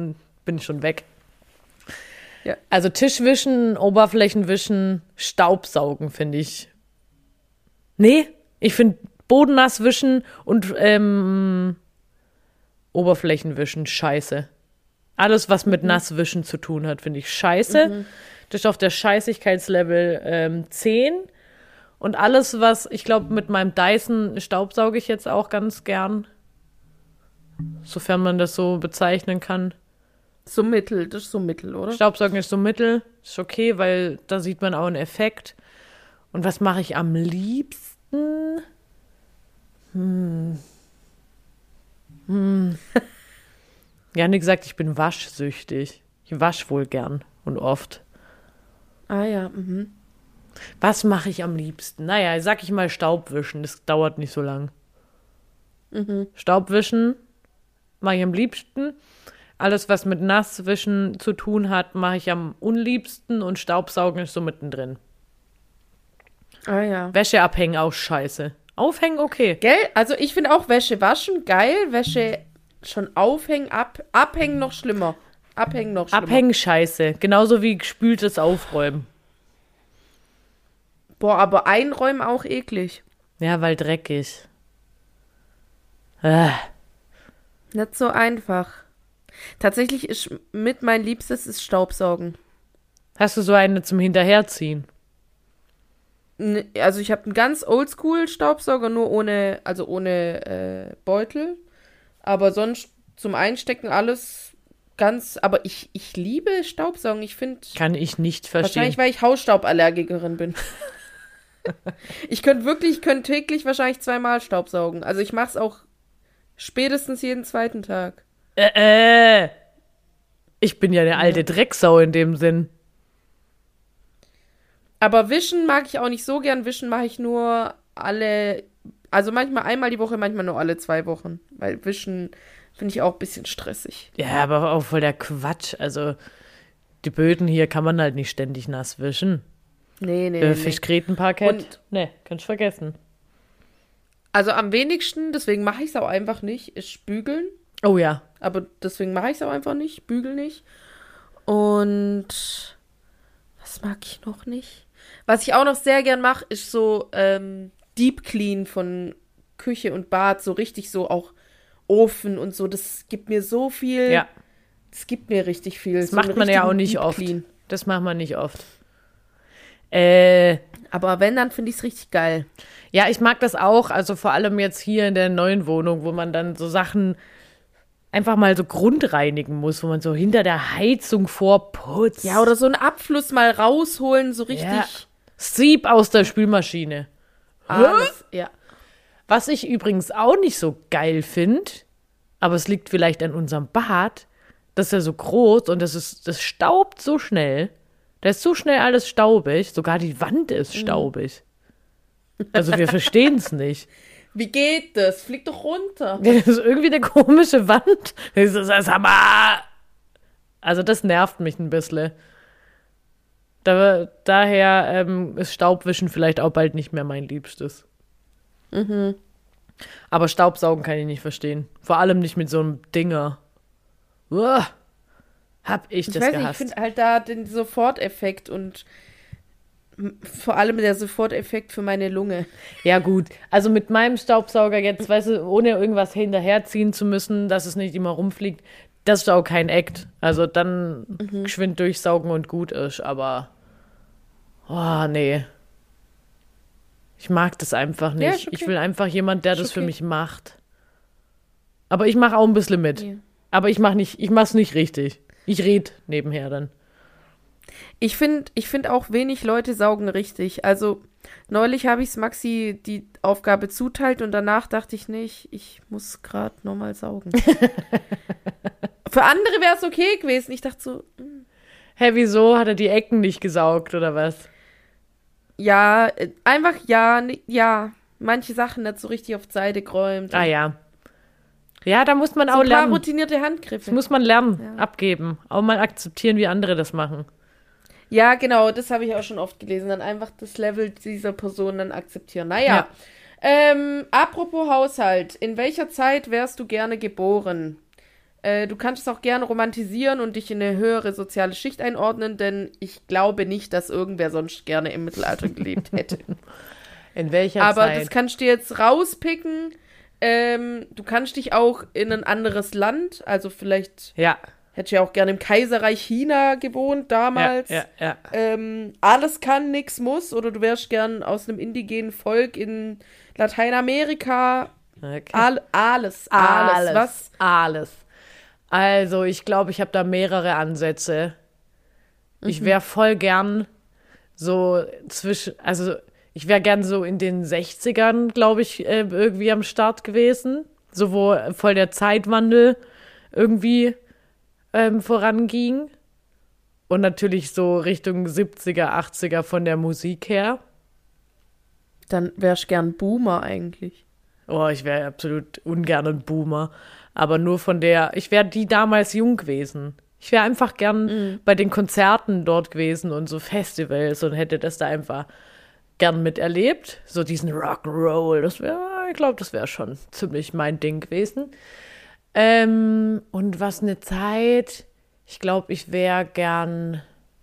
bin ich schon weg. Ja. Also Tischwischen, Oberflächenwischen, Staubsaugen finde ich. Nee, ich finde Bodennass wischen und ähm, Oberflächenwischen scheiße. Alles, was mit mhm. Nasswischen zu tun hat, finde ich scheiße. Mhm. Das ist auf der Scheißigkeitslevel ähm, zehn. Und alles, was, ich glaube, mit meinem Dyson staubsauge ich jetzt auch ganz gern. Sofern man das so bezeichnen kann. So mittel, das ist so mittel, oder? Staubsaugen ist so mittel, ist okay, weil da sieht man auch einen Effekt. Und was mache ich am liebsten? Hm. Hm. Janik sagt, ich bin waschsüchtig. Ich wasche wohl gern und oft. Ah ja, mhm. Was mache ich am liebsten? Naja, sag ich mal Staubwischen, das dauert nicht so lang. Mhm. Staubwischen mache ich am liebsten. Alles, was mit Nasswischen zu tun hat, mache ich am unliebsten und Staubsaugen ist so mittendrin. Ah ja. Wäsche abhängen auch scheiße. Aufhängen okay. Gell? Also ich finde auch Wäsche waschen geil, Wäsche schon aufhängen, ab, abhängen noch schlimmer. Abhängen noch schlimmer. Abhängen scheiße. Genauso wie gespültes Aufräumen. Boah, aber einräumen auch eklig. Ja, weil dreckig. Äh. Nicht so einfach. Tatsächlich ist mit mein Liebstes ist Staubsaugen. Hast du so eine zum Hinterherziehen? N- Also ich habe einen ganz oldschool Staubsauger, nur ohne, also ohne äh, Beutel. Aber sonst zum Einstecken alles ganz, aber ich, ich liebe Staubsaugen. Ich finde, Kann ich nicht verstehen. wahrscheinlich, weil ich Hausstauballergikerin bin. Ich könnte wirklich, ich könnte täglich wahrscheinlich zweimal Staubsaugen. Also ich mache es auch spätestens jeden zweiten Tag. Äh, äh. Ich bin ja eine alte Drecksau in dem Sinn. Aber wischen mag ich auch nicht so gern. Wischen mache ich nur alle, also manchmal einmal die Woche, manchmal nur alle zwei Wochen. Weil wischen finde ich auch ein bisschen stressig. Ja, aber auch voll der Quatsch. Also, die Böden hier kann man halt nicht ständig nass wischen. Nee, nee, Äh, nee. Fischgrätenparkett? Und- Nee, kannst vergessen. Also am wenigsten, deswegen mache ich es auch einfach nicht, ist bügeln. Oh ja. Aber deswegen mache ich es auch einfach nicht, bügel nicht. Und was mag ich noch nicht? Was ich auch noch sehr gern mache, ist so ähm, Deep Clean von Küche und Bad, so richtig so auch Ofen und so. Das gibt mir so viel. Ja. Das gibt mir richtig viel. Das so macht einen man ja richtigen auch nicht Deep oft. Clean. Das macht man nicht oft. Äh, Aber wenn, dann finde ich es richtig geil. ja, ich mag das auch. Also vor allem jetzt hier in der neuen Wohnung, wo man dann so Sachen einfach mal so grundreinigen muss, wo man so hinter der Heizung vorputzt. Ja, oder so einen Abfluss mal rausholen, so richtig Ja. Sieb aus der Spülmaschine. alles. Ja. Was ich übrigens auch nicht so geil finde, aber es liegt vielleicht an unserem Bad, das ist ja so groß und das ist, das staubt so schnell. Da ist so schnell alles staubig, sogar die Wand ist staubig. Also wir verstehen es nicht. Wie geht das? Flieg doch runter. Das ist irgendwie eine komische Wand. Das ist das Hammer. Also das nervt mich ein bisschen. Da, daher ähm, ist Staubwischen vielleicht auch bald nicht mehr mein Liebstes. Mhm. Aber Staubsaugen kann ich nicht verstehen. Vor allem nicht mit so einem Dinger. Uah, hab ich Ich das weiß nicht, ich gehasst. finde halt da den Soforteffekt und m- vor allem der Soforteffekt für meine Lunge. Ja gut, also mit meinem Staubsauger jetzt, weißt du, ohne irgendwas hinterherziehen zu müssen, dass es nicht immer rumfliegt, das ist auch kein Act. Also dann Mhm. geschwind durchsaugen und gut ist, aber oh nee. Ich mag das einfach nicht. Ja, ist okay. Ich will einfach jemand, der Ist das für okay. mich macht. Aber ich mache auch ein bisschen mit. Ja. Aber ich mache nicht, ich mach's nicht richtig. Ich red nebenher dann. Ich finde ich find auch wenig Leute saugen richtig. Also neulich habe ich Maxi die Aufgabe zuteilt und danach dachte ich nicht, ich muss gerade nochmal saugen. Für andere wäre es okay gewesen. Ich dachte so, Hä, wieso? Hat er die Ecken nicht gesaugt oder was? ja, äh, einfach ja, ne, ja. Manche Sachen nicht so richtig auf die Seite geräumt. Ah ja. Ja, da muss man so auch ein paar lernen. routinierte Handgriffe. Das muss man lernen, Ja. abgeben. Auch mal akzeptieren, wie andere das machen. Ja, genau, das habe ich auch schon oft gelesen. Dann einfach das Level dieser Person dann akzeptieren. Naja, Ja. ähm, apropos Haushalt. In welcher Zeit wärst du gerne geboren? Äh, du kannst es auch gerne romantisieren und dich in eine höhere soziale Schicht einordnen, denn ich glaube nicht, dass irgendwer sonst gerne im Mittelalter gelebt hätte. In welcher Aber Zeit? das kannst du jetzt rauspicken. Ähm, du kannst dich auch in ein anderes Land, also vielleicht Ja. hätte ich ja auch gerne im Kaiserreich China gewohnt damals. Ja, ja, ja. Ähm, alles kann, nix muss. Oder du wärst gern aus einem indigenen Volk in Lateinamerika. Okay. All, alles, alles, Alles. Was? Alles. Also, ich glaube, ich habe da mehrere Ansätze. Ich wäre voll gern so zwischen, also ich wäre gern so in den sechzigern, glaube ich, äh, irgendwie am Start gewesen. So, wo voll der Zeitwandel irgendwie ähm, voranging. Und natürlich so Richtung siebziger, achtziger von der Musik her. Dann wärst gern Boomer eigentlich. Oh, ich wäre absolut ungern ein Boomer. Aber nur von der, ich wäre die damals jung gewesen. Ich wäre einfach gern Mhm. bei den Konzerten dort gewesen und so Festivals und hätte das da einfach gern miterlebt. So diesen Rock'n'Roll, das wäre, ich glaube, das wäre schon ziemlich mein Ding gewesen. Ähm, und was eine Zeit, ich glaube, ich wäre gern,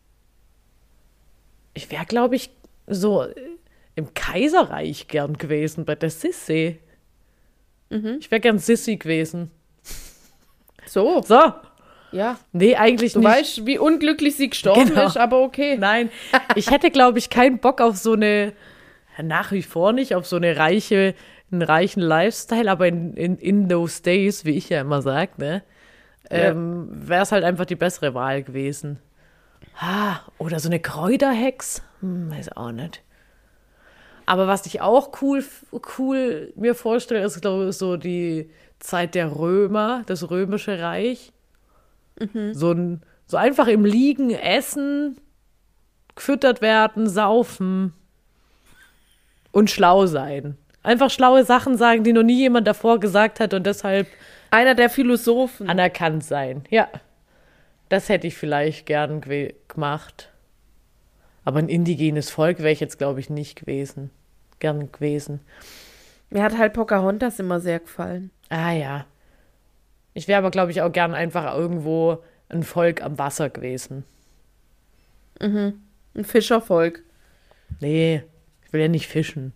ich wäre, glaube ich, so im Kaiserreich gern gewesen, bei der Sissi. Mhm. Ich wäre gern Sissi gewesen. So, So, ja. nee, eigentlich Du nicht. weißt, wie unglücklich sie gestorben Genau. ist, aber okay. Nein, ich hätte, glaube ich, keinen Bock auf so eine, nach wie vor nicht, auf so eine reiche, einen reichen Lifestyle, aber in, in, in those days, wie ich ja immer sage, ne, ähm, wäre es halt einfach die bessere Wahl gewesen. Ah, oder so eine Kräuterhex, hm, weiß auch nicht. Aber was ich auch cool, cool mir vorstelle, ist, glaube ich, so die Zeit der Römer, das Römische Reich. So, ein, so einfach im Liegen essen, gefüttert werden, saufen und schlau sein. Einfach schlaue Sachen sagen, die noch nie jemand davor gesagt hat und deshalb Einer der Philosophen. anerkannt sein. Ja, das hätte ich vielleicht gern gew- gemacht. Aber ein indigenes Volk wäre ich jetzt, glaube ich, nicht gewesen. Gern gewesen. Mir hat halt Pocahontas immer sehr gefallen. Ah ja. Ich wäre aber, glaube ich, auch gern einfach irgendwo ein Volk am Wasser gewesen. Ein Fischervolk. Nee, ich will ja nicht fischen.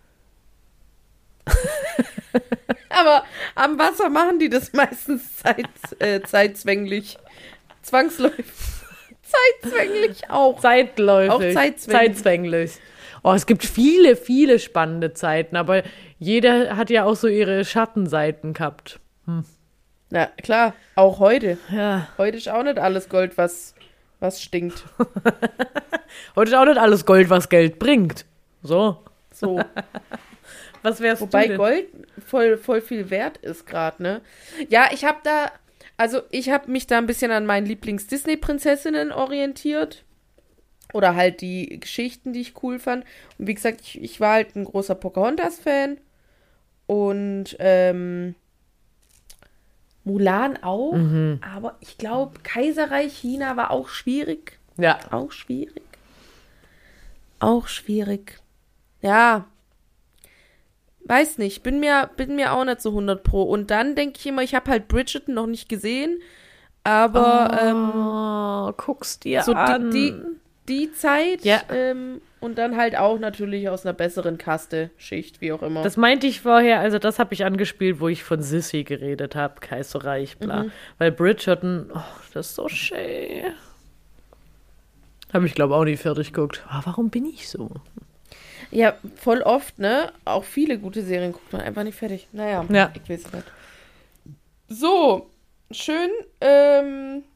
Aber am Wasser machen die das meistens zeit, äh, zeitzwänglich. Zwangsläufig. Zeitzwänglich auch. Zeitläufig. Auch zeitzwänglich. Zeitzwänglich. Oh, es gibt viele, viele spannende Zeiten, aber jeder hat ja auch so ihre Schattenseiten gehabt. Na klar, auch heute. Ja. Heute ist auch nicht alles Gold, was, was stinkt. Heute ist auch nicht alles Gold, was Geld bringt. So. So. Was wärst Wobei du denn? Gold voll, voll viel wert ist gerade, ne? Ja, ich habe da, also ich habe mich da ein bisschen an meinen Lieblings-Disney-Prinzessinnen orientiert. Oder halt die Geschichten, die ich cool fand. Und wie gesagt, ich, ich war halt ein großer Pocahontas-Fan. Und ähm, Mulan auch. Mhm. Aber ich glaube, Kaiserreich China war auch schwierig. Ja. Auch schwierig. Auch schwierig. Ja. Weiß nicht. Bin mir, bin mir auch nicht so hundert Pro. Und dann denke ich immer, ich habe halt Bridgerton noch nicht gesehen. Aber ähm, Oh, guck's dir so an. die, die, die Zeit Ja. ähm, und dann halt auch natürlich aus einer besseren Kaste, Schicht, wie auch immer. Das meinte ich vorher, also das habe ich angespielt, wo ich von Sissy geredet habe, Kaiserreich, bla. Weil Bridgerton, oh, das ist so schön. Habe ich, glaube auch nie fertig geguckt. Ah, warum bin ich so? Ja, voll oft, ne? Auch viele gute Serien guckt man einfach nicht fertig. Naja, Ja. ich weiß nicht. So, schön. Ähm,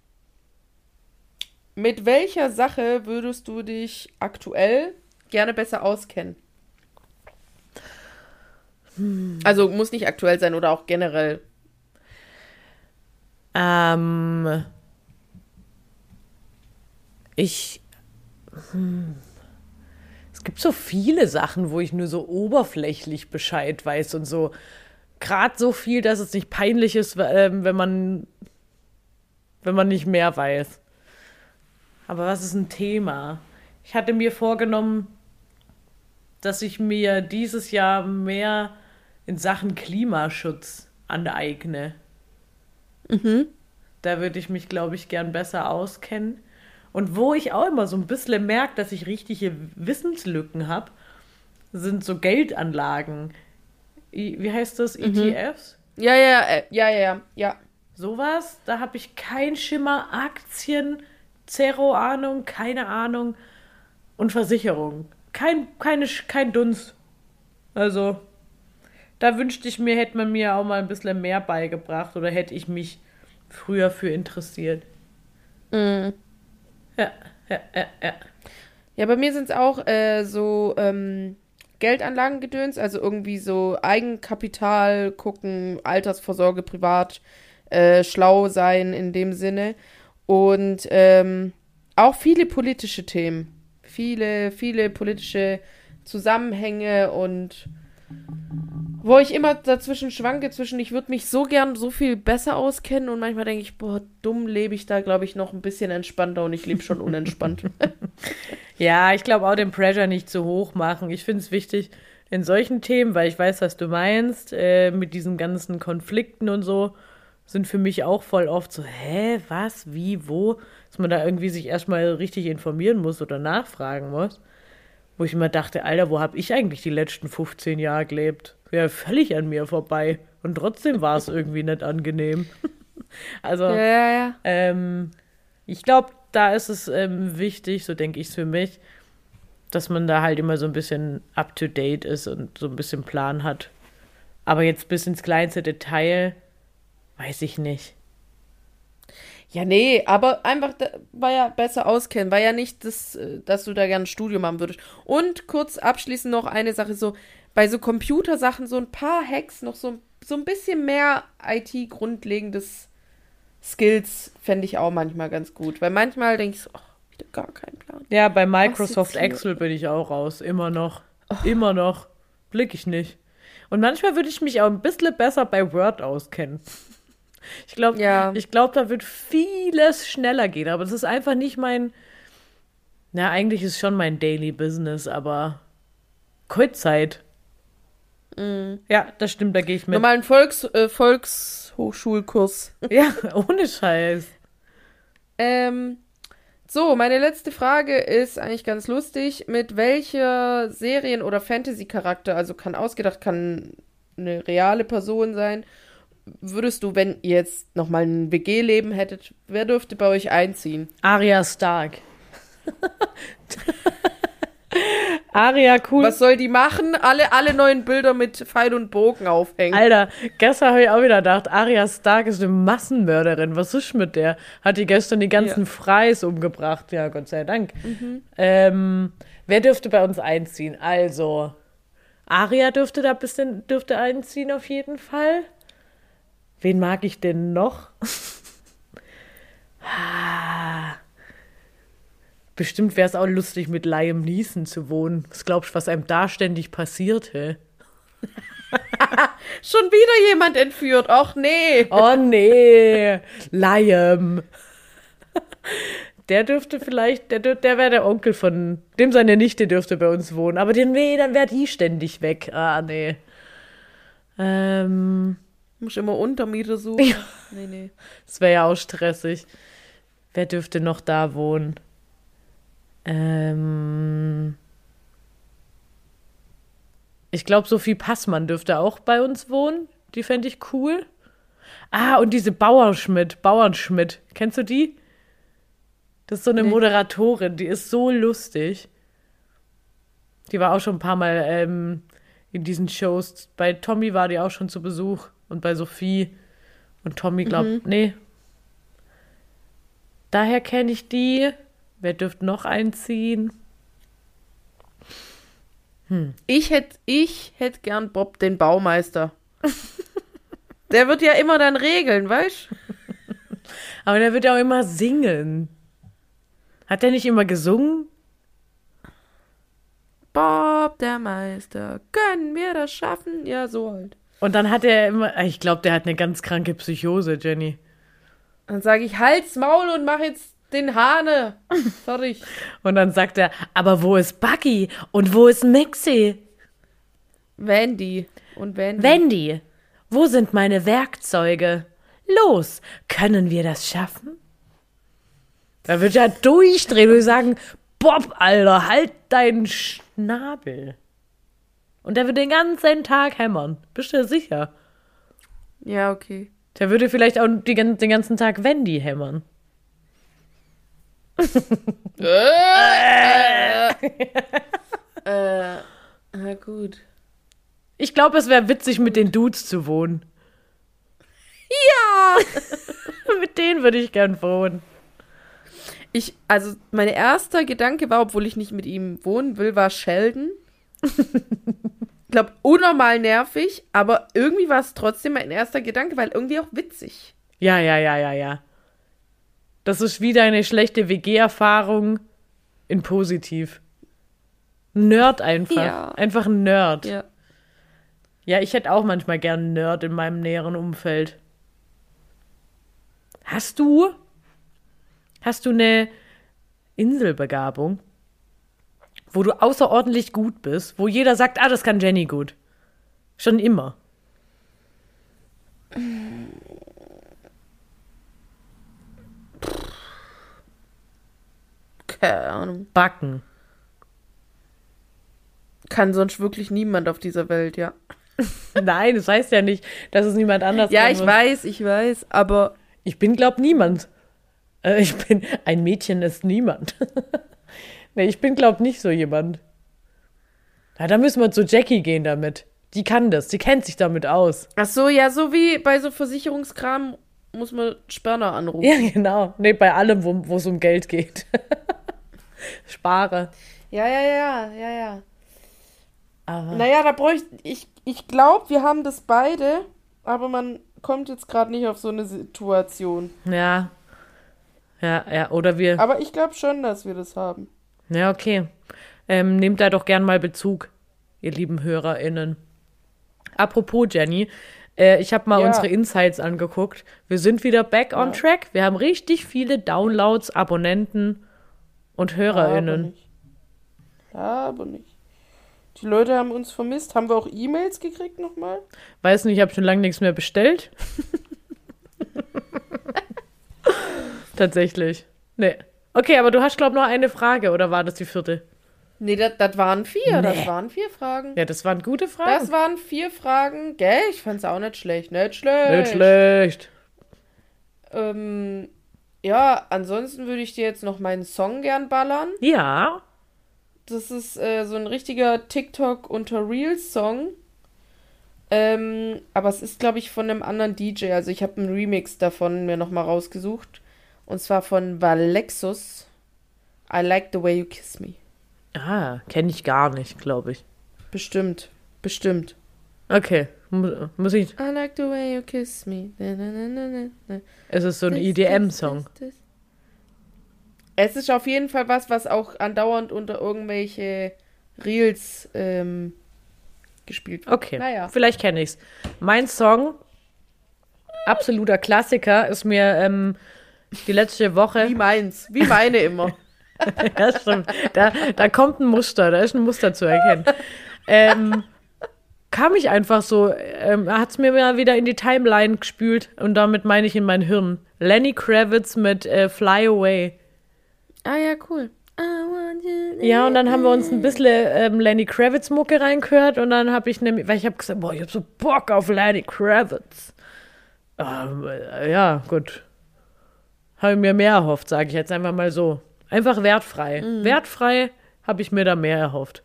mit welcher Sache würdest du dich aktuell gerne besser auskennen? Also muss nicht aktuell sein oder auch generell. Ähm, ich, hm, es gibt so viele Sachen, wo ich nur so oberflächlich Bescheid weiß und so, gerade so viel, dass es nicht peinlich ist, ähm, wenn man, wenn man nicht mehr weiß. Aber was ist ein Thema? Ich hatte mir vorgenommen, dass ich mir dieses Jahr mehr in Sachen Klimaschutz aneigne. Mhm. Da würde ich mich, glaube ich, gern besser auskennen. Und wo ich auch immer so ein bisschen merke, dass ich richtige Wissenslücken habe, sind so Geldanlagen. I, wie heißt das? Mhm. E T Fs? Ja, ja, äh, ja, ja, ja, ja. Sowas, da habe ich keinen Schimmer. Aktien, Zero Ahnung, keine Ahnung. Und Versicherung. Kein, keine, kein Dunst. Also, da wünschte ich mir, hätte man mir auch mal ein bisschen mehr beigebracht oder hätte ich mich früher für interessiert. Mhm. Ja, ja, ja, ja. Ja, bei mir sind es auch äh, so ähm, Geldanlagengedöns, also irgendwie so Eigenkapital gucken, Altersvorsorge privat, äh, schlau sein in dem Sinne. Und ähm, auch viele politische Themen. Viele, viele politische Zusammenhänge und wo ich immer dazwischen schwanke, zwischen ich würde mich so gern so viel besser auskennen und manchmal denke ich, boah, dumm lebe ich da, glaube ich, noch ein bisschen entspannter und ich lebe schon unentspannt. Ja, ich glaube auch den Pressure nicht zu hoch machen. Ich finde es wichtig in solchen Themen, weil ich weiß, was du meinst, äh, mit diesen ganzen Konflikten und so, sind für mich auch voll oft so, hä, was, wie, wo, dass man da irgendwie sich erstmal richtig informieren muss oder nachfragen muss. Wo ich immer dachte, Alter, wo habe ich eigentlich die letzten fünfzehn Jahre gelebt? Ja, völlig an mir vorbei. Und trotzdem war es irgendwie nicht angenehm. Also, Ja, ja, ja. ähm, ich glaube, da ist es ähm, wichtig, so denke ich es für mich, dass man da halt immer so ein bisschen up-to-date ist und so ein bisschen Plan hat. Aber jetzt bis ins kleinste Detail, weiß ich nicht. Ja, nee, aber einfach, da, war ja besser auskennen, war ja nicht, das, äh, dass du da gerne ein Studium machen würdest. Und kurz abschließend noch eine Sache, so bei so Computersachen, so ein paar Hacks, noch so, so ein bisschen mehr I T-grundlegendes Skills fände ich auch manchmal ganz gut. Weil manchmal denke ich so, ach, wieder gar keinen Plan. Ja, bei Microsoft Was jetzt Excel bin ich auch raus. Immer noch. Immer noch. Blick ich nicht. Und manchmal würde ich mich auch ein bisschen besser bei Word auskennen. Ich glaube, Ja. ich glaube, da wird vieles schneller gehen. Aber das ist einfach nicht mein. Na, eigentlich ist schon mein Daily Business, aber keine Zeit. Mhm. Ja, das stimmt, da gehe ich mit. Normalen Volks, äh, Volkshochschulkurs. Ja, ohne Scheiß. Ähm, so, meine letzte Frage ist eigentlich ganz lustig. Mit welcher Serien- oder Fantasy-Charakter, also kann ausgedacht, kann eine reale Person sein, würdest du, wenn ihr jetzt nochmal ein W G-Leben hättet, wer dürfte bei euch einziehen? Arya Stark. Arya cool. Was soll die machen? Alle, alle neuen Bilder mit Pfeil und Bogen aufhängen. Alter, gestern habe ich auch wieder gedacht, Arya Stark ist eine Massenmörderin. Was ist mit der? Hat die gestern die ganzen Ja. Freis umgebracht? Ja, Gott sei Dank. Ähm, wer dürfte bei uns einziehen? Also, Arya dürfte da ein bisschen dürfte einziehen auf jeden Fall. Wen mag ich denn noch? Ah. Bestimmt wäre es auch lustig, mit Liam Neeson zu wohnen. Was glaubst du, was einem da ständig passiert, hä? Schon wieder jemand entführt. Och nee. Oh nee, Liam. Der dürfte vielleicht, der, dür- der wäre der Onkel von, dem seine Nichte dürfte bei uns wohnen. Aber den, nee, dann wäre die ständig weg. Ah, nee. Ähm, Muss immer Untermieter suchen. Ja. Nee, nee. das wäre ja auch stressig. Wer dürfte noch da wohnen? Ähm, ich glaube, Sophie Passmann dürfte auch bei uns wohnen. Die fände ich cool. Ah, und diese Bauernschmidt, Bauernschmidt. Kennst du die? Das ist so eine Nee. Moderatorin, die ist so lustig. Die war auch schon ein paar Mal ähm, in diesen Shows. Bei Tommy war die auch schon zu Besuch und bei Sophie. Und Tommy glaubt, Mhm. nee. Daher kenne ich die. Wer dürfte noch einziehen? Ich hätte ich hätt gern Bob, den Baumeister. Der wird ja immer dann regeln, weißt du? Aber der wird ja auch immer singen. Hat der nicht immer gesungen? Bob, der Meister, können wir das schaffen? Ja, so halt. Und dann hat er immer, ich glaube, der hat eine ganz kranke Psychose, Jenny. Dann sage ich, halt's Maul und mach jetzt den Hane. Fertig. Und dann sagt er, aber wo ist Bucky und wo ist Mixi? Wendy. Und Wendy. Wendy, wo sind meine Werkzeuge? Los, können wir das schaffen? Da wird er durchdrehen und sagen, Bob, Alter, halt deinen Schnabel. Und der wird den ganzen Tag hämmern. Bist du sicher? Ja, okay. Der würde vielleicht auch die, den ganzen Tag Wendy hämmern. äh, na gut. Ich glaube, es wäre witzig, mit den Dudes zu wohnen. Ja! Mit denen würde ich gern wohnen. Ich, also, mein erster Gedanke war, obwohl ich nicht mit ihm wohnen will, war Sheldon. Ich glaube, unnormal nervig, aber irgendwie war es trotzdem mein erster Gedanke, weil irgendwie auch witzig. Ja, ja, ja, ja, ja. Das ist wieder eine schlechte W G-Erfahrung in positiv. Nerd einfach. Ja. Einfach ein Nerd. Ja. Ja, ich hätte auch manchmal gern einen Nerd in meinem näheren Umfeld. Hast du? Hast du eine Inselbegabung, wo du außerordentlich gut bist, wo jeder sagt, ah, das kann Jenny gut? Schon immer. Keine Ahnung. Backen. Kann sonst wirklich niemand auf dieser Welt, ja. Nein, das heißt ja nicht, dass es niemand anders Ja, kann. ich weiß, ich weiß, aber Ich bin, glaub, niemand. Äh, ich bin, ein Mädchen ist niemand. Nee, ich bin, glaub, nicht so jemand. Na, da müssen wir zu Jackie gehen damit. Die kann das, die kennt sich damit aus. ach so, ja, so wie bei so Versicherungskram muss man Sperner anrufen. Ja, genau. Nee, bei allem, wo wo es um Geld geht. Spare. Ja, ja, ja, ja, ja. Aber Naja, da bräuchte ich, ich glaube, wir haben das beide, aber man kommt jetzt gerade nicht auf so eine Situation. ja. Ja, ja, oder wir. Aber ich glaube schon, dass wir das haben. Ja, okay. Ähm, nehmt da doch gern mal Bezug, ihr lieben HörerInnen. Apropos Jenny, äh, ich habe mal Ja. unsere Insights angeguckt. Wir sind wieder back on Ja. track. Wir haben richtig viele Downloads, Abonnenten und Aber HörerInnen. nicht. Aber nicht. Die Leute haben uns vermisst. Haben wir auch E-Mails gekriegt nochmal? Weiß nicht, ich habe schon lange nichts mehr bestellt. Tatsächlich. Nee. Okay, aber du hast, glaube ich, noch eine Frage, oder war das die vierte? Nee, das, das waren vier. Nee. Das waren vier Fragen. Ja, das waren gute Fragen. Das waren vier Fragen. Gell? Ich fand's auch nicht schlecht. Nicht schlecht. Nicht schlecht. Ähm, ja, ansonsten würde ich dir jetzt noch meinen Song gern ballern. Ja. Das ist äh, so ein richtiger TikTok unter Reels-Song. Ähm, aber es ist, glaube ich, von einem anderen D J. Also ich habe einen Remix davon mir nochmal rausgesucht. Und zwar von Valexus. I Like the Way You Kiss Me. Ah, kenne ich gar nicht, glaube ich. Bestimmt. Bestimmt. Okay, mu- muss ich. I like the way you kiss me. Na, na, na, na, na. Es ist so ein Das, E D M-Song. das, das, das. Es ist auf jeden Fall was, was auch andauernd unter irgendwelche Reels ähm, gespielt wird. Okay, Naja. vielleicht kenne ich's. Mein Song, absoluter Klassiker, ist mir ähm, die letzte Woche. Wie meins. Wie meine immer. Ja, stimmt. Da, da kommt ein Muster, da ist ein Muster zu erkennen. ähm, kam ich einfach so, ähm, hat es mir mal wieder in die Timeline gespült und damit meine ich in mein Hirn. Lenny Kravitz mit äh, Fly Away. Ah ja, cool. I want you. Ja, und dann haben wir uns ein bisschen ähm, Lenny Kravitz-Mucke reingehört und dann habe ich nämlich, weil ich habe gesagt, boah, ich habe so Bock auf Lenny Kravitz. Ähm, äh, ja, gut. Habe ich mir mehr erhofft, sage ich jetzt einfach mal so. Einfach wertfrei. Mhm. Wertfrei habe ich mir da mehr erhofft.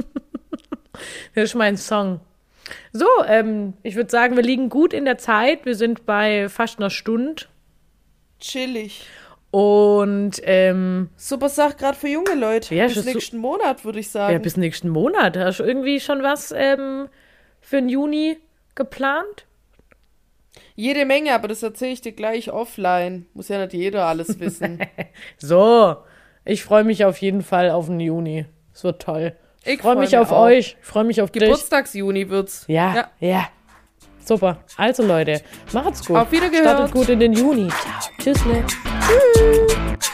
Das ist mein Song. So, ähm, ich würde sagen, wir liegen gut in der Zeit. Wir sind bei fast einer Stunde. Chillig. Und, ähm, Super Sache gerade für junge Leute. Ja, Bis das ist so- nächsten Monat, würde ich sagen. ja, bis nächsten Monat. Hast du irgendwie schon was ähm, für den Juni geplant? Jede Menge, aber das erzähle ich dir gleich offline. Muss ja nicht jeder alles wissen. So, ich freue mich auf jeden Fall auf den Juni. Es wird toll. Ich Ich freue freu mich mich auf auch. euch. Ich freue mich auf dich. Geburtstagsjuni wird's. Ja, ja, Ja. Super. Also Leute, macht's gut. Auf Wiedergehört. Startet gut in den Juni. Ciao. Tschüss. Ne? Tschüss.